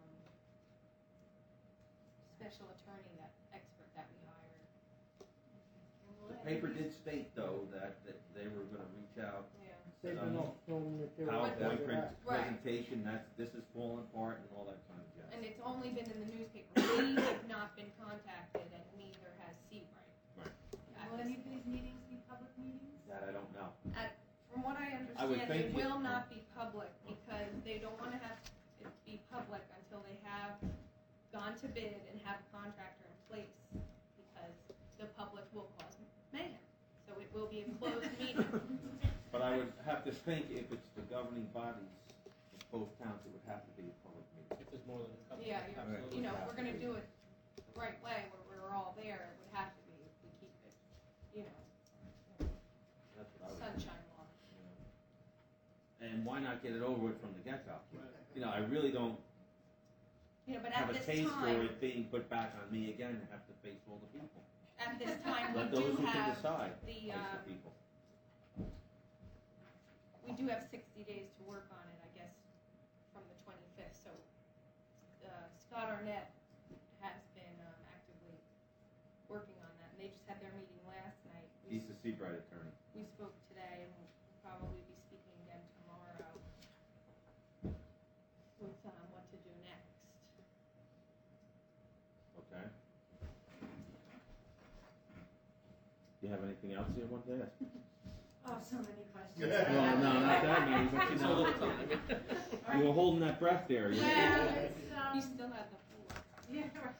special attorney, that expert that we hired. The paper did state, though, that they were gonna reach out. Yeah. They've been off film that they're. PowerPoint Right. presentation, this is falling apart and all that kind of jazz. And it's only been in the newspaper. We have not been contacted, and neither has Seabright. Right. At Will this any of these meetings be public meetings? That I don't know. From what I I would understand, think they it- will not be public, because they don't want to have it be public until they have gone to bid and have a contractor in place, because the public will cause mayhem. So it will be a closed meeting. But I would have to think if it's the governing bodies of both towns, it would have to be a public meeting. If there's more than a couple. Yeah, Absolutely. if we're gonna do it the right way, where we're all there, it would have to be, if we keep it, That's what I would think. sunshine law. And why not get it over with from the get-go? I really don't But have at a this taste for time, it being put back on me again and have to face all the people. at this time, we Let those do who can have decide the, face the people. we do have 60 days to work on it, I guess, from the 25th. So Scott Arnett has been actively working on that, and they just had their meeting last night. He's the Seabright attorney. We spoke today, and we'll probably be speaking again tomorrow with what to do next. Okay. Do you have anything else you want to ask? Oh, so many questions. Well, no, not that many, but It's a little time. you were holding that breath there. Well, it's, You still have the floor. yeah, right.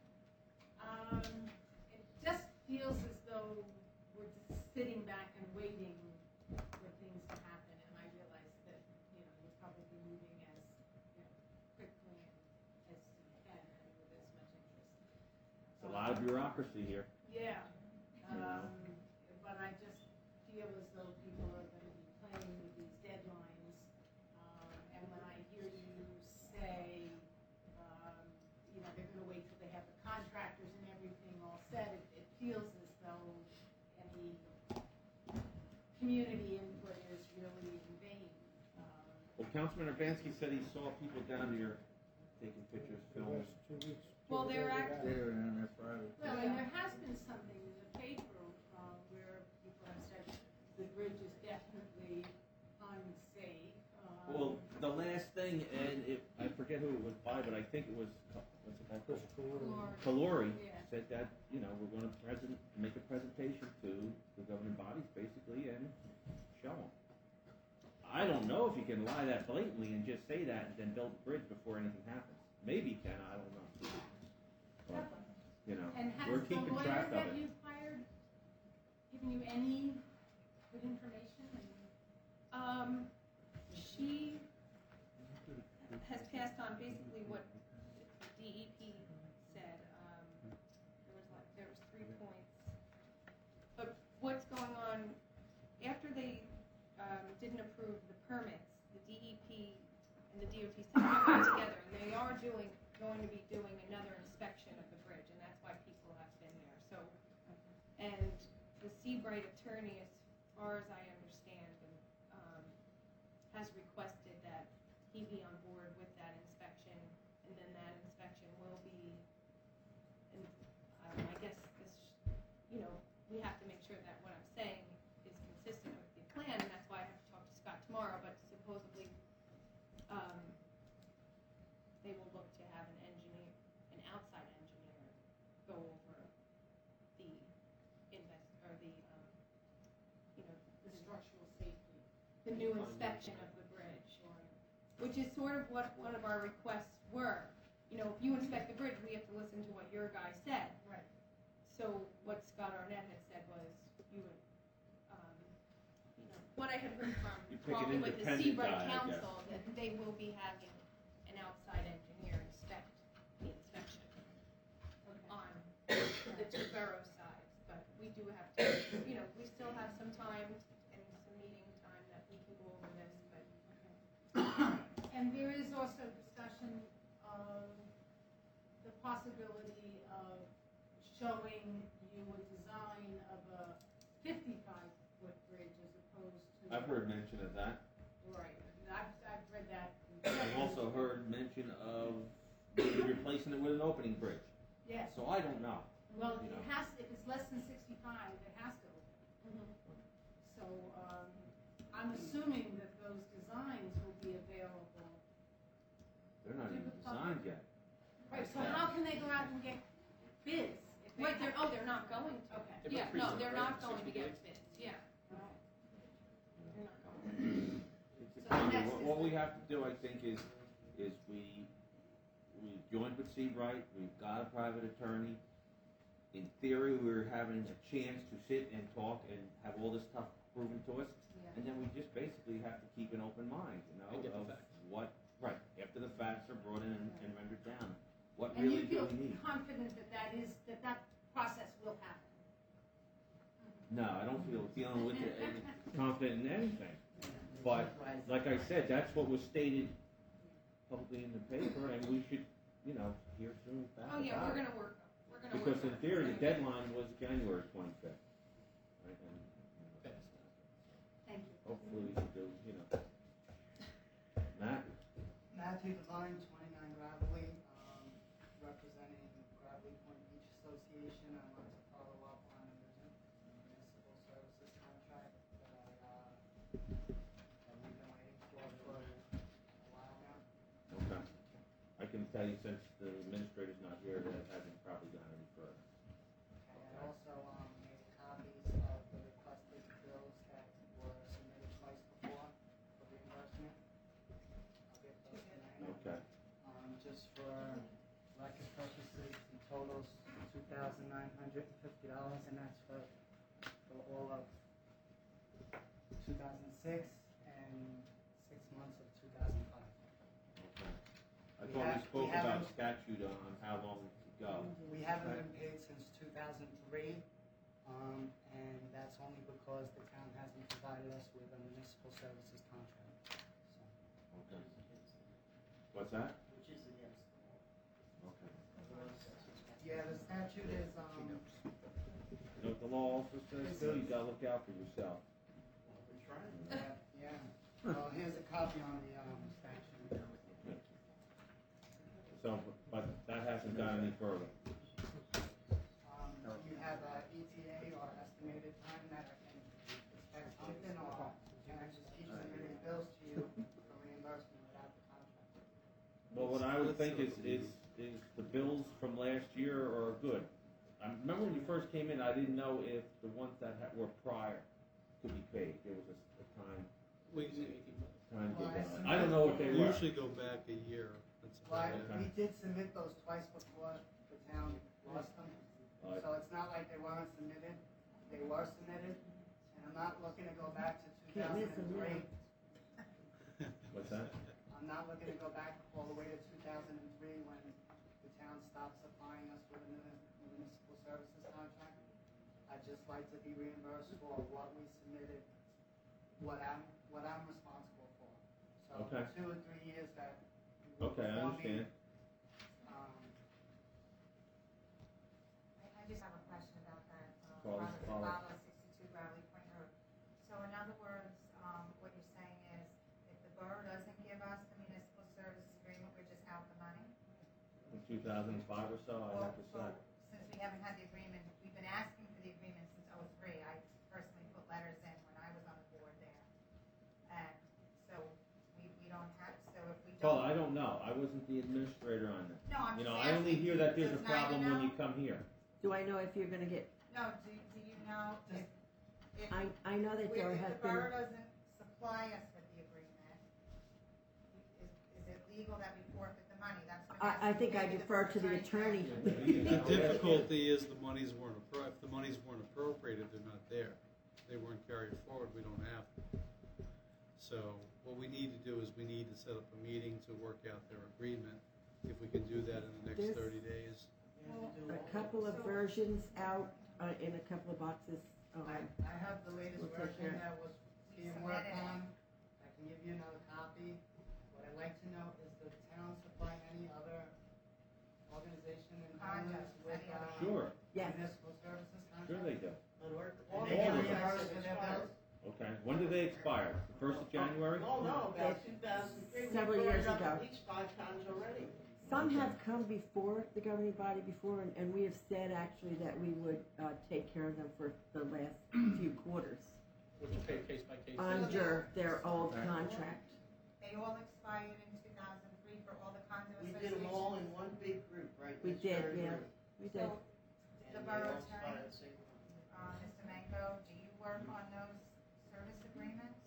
It just feels as though we're just sitting back and waiting for things to happen, and I realize that, you're probably moving as, quickly and as you can and with as much interest. It's a lot of bureaucracy here. Yeah, but I just feel as though people are gonna be playing with these deadlines. And when I hear you say community input is really in vain. Well, Councilman Urbanski said he saw people down here taking pictures, filming. Last 2 weeks. Well, they're people act- They were down there Friday. Well, and there has been something in the paper where people have said the bridge is definitely unsafe. Well, the last thing, and I forget who it was by, but I think it was, what's it called? Chris Kalora. Kalori Yeah. said that, we're gonna make a presentation to the governing bodies, basically, and show them. I don't know if you can lie that blatantly and just say that and then build a bridge before anything happens. Maybe you can, I don't know. But, And we're has the keeping lawyer track of that it. you've hired given you any good information? She has passed on basically what the DEP said. There was 3 points. But what's going on, after they didn't approve the permits, the DEP and the DOT said they're going together, and they are going to be doing another inspection of the bridge, and that's why people have been there. So, and the Seabright attorney, as far as I understand, has requested that he be on board with that inspection, and then that inspection will be, and I guess this, we have to make sure that what I'm saying is consistent with the plan, and that's why I have to talk to Scott tomorrow, but supposedly, they will look to have an outside engineer go over the Structural safety. the new inspection of the bridge, which is sort of what one of our requests were. If you inspect the bridge, we have to listen to what your guy said. Right. So what Scott Arnett had said was, you would, what I had heard from You pick an talking with the independent Seabright guy, I guess. Council, that they will be having an outside engineer inspect the inspection on the two borough sides. But we do have to, we still have some time and some meeting time that we can go over this, but. And there is also discussion of the possibility of showing you a design of a 55-foot bridge as opposed to. I've heard mention of that. Right, I've read that. I've also heard mention of maybe replacing it with an opening bridge. Yes. So I don't know. Well, it has, if it's less than 65, it has to open. So, I'm assuming that those designs will be available. They're not even designed yet. Right, so how can they go out and get bids? if they Right, they're have- not going to. Okay. Yeah, no, they're not going to get bids, yeah. They're not going to. So the next is What we have to do, I think, is we joined with Seabright, we've got a private attorney. In theory, we're having a chance to sit and talk and have all this stuff proven to us. Yeah. And then we just basically have to keep an open mind, And get the of facts. what, right, after the facts are brought in and rendered down. What And really you do feel we need? confident that process will happen? No, I don't feel feeling with it, confident in anything. But, like I said, that's what was stated publicly in the paper, and we should, hear soon back Oh, yeah, about we're it. gonna work on Because in it. theory, the deadline was January 25th. Right, and Thank you. hopefully we can do, Matt? Matthew Devine, 29 Gravelly, representing Gravelly Point Beach Association. I want to follow up on a municipal services contract that we've been waiting for a while now. Okay. I can tell you since the administrator's not here, that it hasn't probably gone any further. And I also made copies of the requested bills that were submitted twice before for reimbursement. I'll get those tonight. Okay. Just for record purposes, the total's $2,950, and that's for all of 2006 and 6 months of 2005. Okay. I We thought have- we spoke we about haven't- statute on how long it could go. We haven't been paid since 2003, and that's only because the town hasn't provided us with a municipal services contract. Okay. What's that? Which is against the law. Okay. Yeah, the statute is, You know what the law also says too? You gotta look out for yourself. Yeah. Well, here's a copy on the statute. So, but that hasn't gone any further. You have a ETA or estimated time that I can expect something, or can I just keep submitting bills to you for reimbursement without the contract? Well, what I would think is the bills from last year are good. I remember when you first came in, I didn't know if the ones that were prior could be paid. There was a time. Time to I don't know what they We were. usually go back a year. That's Well, about it. we did submit those twice before the town lost them. Right. So it's not like they weren't submitted, they were submitted, and I'm not looking to go back to Can't miss them, 2003. What's that? I'm not looking to go back all the way to 2003 when the town stopped supplying us with a municipal services contract. I'd just like to be reimbursed for what we submitted, what I'm responsible for. So Okay. 2 or 3 years that we were Okay, I performing, understand. I just have a question about that. Follow- Robert follow. Zavala, 62 Bradley Point Road. So in other words, what you're saying is, if the borough doesn't give us the municipal services agreement, we're just out the money? In 2005 or so, I'd have to say. Since we haven't had the agreement, we've been asking for the agreement since '03. I personally put letters in when I was on the board there. And so we don't have, so if we Well, don't. I don't know. I wasn't the administrator on that. No, I'm You know, just I only asking. hear that there's a Does Nina problem when know? you come here. Do I know if you're gonna get, No, do you know if I know that there if has the borough been, doesn't supply us with the agreement, is it legal that we forfeit the money? That's what I'm I think I asking. Maybe defer to the first time. attorney. The difficulty is the monies weren't appropriated, they're not there. They weren't carried forward, we don't have them. So what we need to do is we need to set up a meeting to work out their agreement. If we can do that in the next There's- 30 days. a couple of versions out in a couple of boxes. I have the latest We'll take version care. that was being worked on. I can give you another copy. What I'd like to know is the town supply any other organization in Highlands with Sure. Yes. municipal services contract? Sure they do. And they get reimbursed for their bills? Okay. When do they expire? The 1st of January? Oh, no, about 2003. Several we years brought it up ago. At least 5 times already. Some have come before the governing body before, and we have said actually that we would take care of them for the last few quarters Which is paid case by case. under their old Okay. contract. They all expired in 2003 for all the condo We associations. did them all in one big group, right? We That's did, very yeah. good. We did. So, the And they borough all attorney, expired at the same time. Mr. Mango, do you work on those service agreements?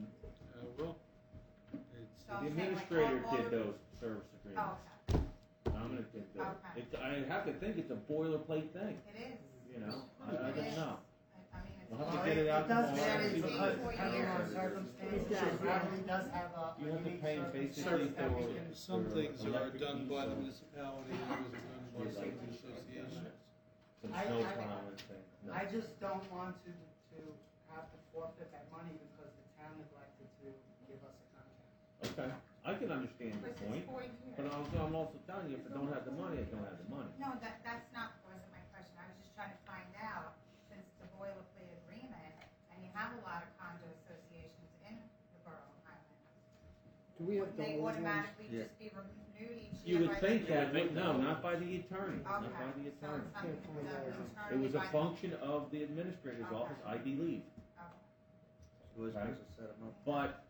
Well, it's, So The I'm saying, like, administrator all did of- those service agreements. Oh, okay. Dominic did those. Okay. I have to think it's a boilerplate thing, It is. you know? I It don't is. know. I mean, it's. We'll have to Well, get it out It does tomorrow. vary See what because the- depending on circumstances, It does, yeah. Bradley does have a You have to unique pay service basically that we for- can. some for things are electric done by the use, municipality, others are done by some of the associations. Some I- snow I- plowing and things. No. I just don't want to have to forfeit that money because the town neglected to give us a contract. Okay, I can understand your But since point, 4 years. but I'm also telling you, if I don't have the money, I don't have the money. No, that's not, wasn't my question. I was just trying to find out, since it's a boilerplate agreement, and you have a lot of condo associations in the borough of Highland, Do we have would the they old ones? automatically Yeah. just be renewed each year? You would by think the- that, but no, not by the attorney, not Okay, by the so attorney. it's something Can't find done that. internally It was a by the- function of the administrator's Okay. office, I believe. Okay. Who was Okay. supposed to set them up? But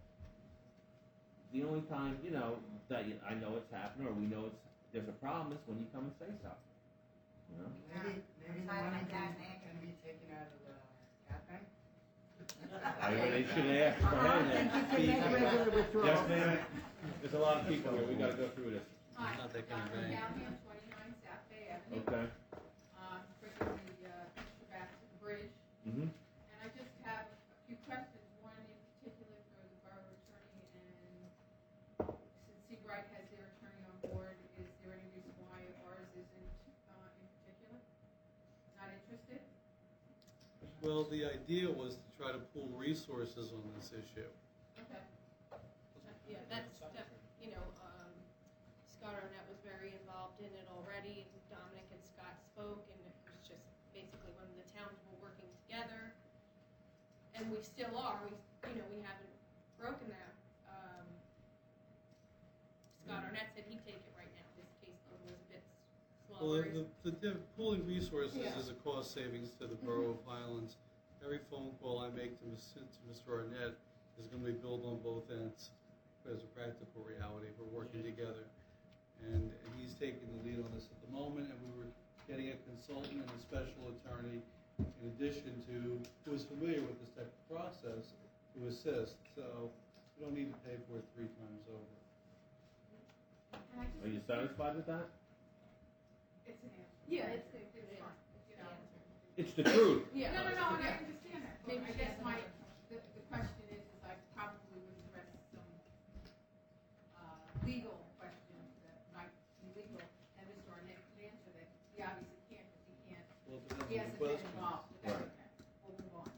the only time, you know, that I know it's happened or we know there's a problem is when you come and say something. You know? Maybe the Sorry, money my dad can be taken out of the cafe? They should ask for I hey, think you can Steve. make regular withdrawals. Yes, ma'am. There's a lot of people here. We gotta go through this. Hi, Not that kind of Dr. thing. Callahan, 29 South Bay Avenue. Okay. Bringing the issue back to the bridge. Mm-hmm. And I just have a few questions, one in particular for the borough attorney, and since Seabright has their attorney on board, is there any reason why ours isn't in particular? Not interested? Well, the idea was to try to pool resources on this issue. Okay. Yeah, that's, you know, Scott Arnett was very involved in it already, and Dominic and Scott spoke, and it was just basically when the towns were working together, and we still are, we, we haven't broken that. Scott Arnett said he'd take it right now. This caseload was a bit Well, slower. the pooling resources Yeah. is a cost savings to the Borough of Highlands. Every phone call I make to Mr. Arnett is going to be billed on both ends as a practical reality. We're working together. And he's taking the lead on this at the moment, and we were getting a consultant and a special attorney in addition to, who is familiar with this type of process, to assist. So you don't need to pay for it 3 times over. Are you satisfied with that? It's an answer. Yeah, it's fine, you know. It's the truth. Yeah. No, and I understand that, but Maybe I she guess has the question is I probably would address some, legal questions that might be legal, and Mr. Arnett could answer that. He obviously can't, because he can't, Well, it depends he on hasn't the been question. involved, but that's Right. okay, we'll move on.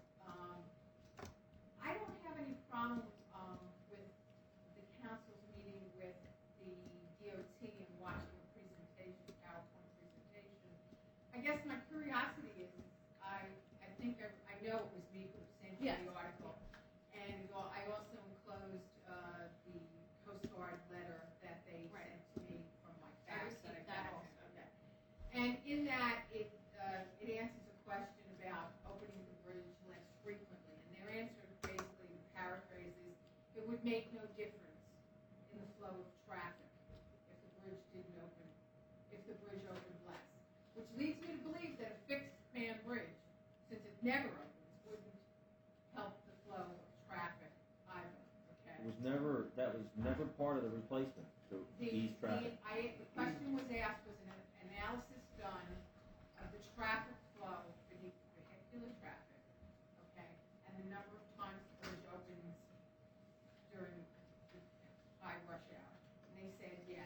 I don't have any problem, with the council's meeting with the DOT and watching a presentation, PowerPoint presentation. I guess my curiosity is, I think, I know it was me who sent you Yes. the article, and I also enclosed, the Coast Guard letter that they Right. sent to me from my I fax that I received that faxed. also. Okay. And in that, it answers a question about opening the bridge less frequently, and their answer basically, the paraphrase is, it would make no difference in the flow of traffic if the bridge didn't open, if the bridge opened less. Which leads me to believe that a fixed span bridge, since it never opens, wouldn't help the flow of traffic either, okay? That was never part of the replacement to ease traffic. The question was asked, was an analysis done of the traffic flow for the vehicular traffic, okay? And the number of times the bridge opens during the high rush hour. And they said, yes,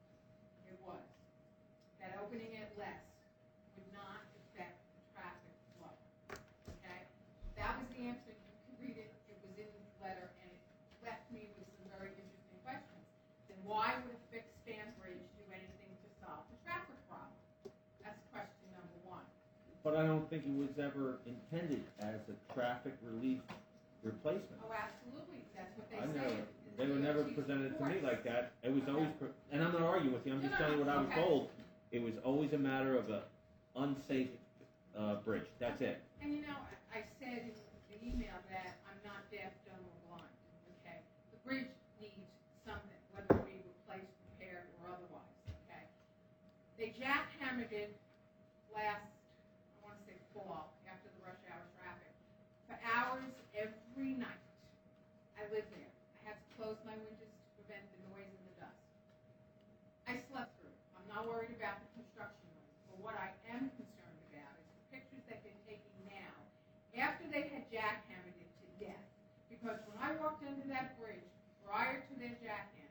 it was. That opening it less would not affect the traffic flow, okay? That was the answer. You can read it. It was in the letter, and it left me with some very interesting questions. Then why would a fixed span bridge do anything to solve the traffic problem? That's question number one. But I don't think it was ever intended as a traffic relief replacement. Oh, absolutely. That's what they I say. never, in they were the never DOT presented to me reports. like that. It was always, and I'm not arguing with you, I'm just telling you what I was Okay. told. It was always a matter of a unsafe, bridge, that's it. And I said in the email that I'm not deaf, dumb, or blind, okay? The bridge needs something, whether it be replaced, repaired, or otherwise, okay? They jackhammered it last, I want to say fall, after the rush hour traffic, for hours every night. I live there. I had to close my windows to prevent the noise and the dust. I slept through it. I'm not worried about the construction noise, but what I am concerned about is the pictures that they're taking now, after they had jackhammered it to death. Because when I walked under that bridge, prior to their jackhammer,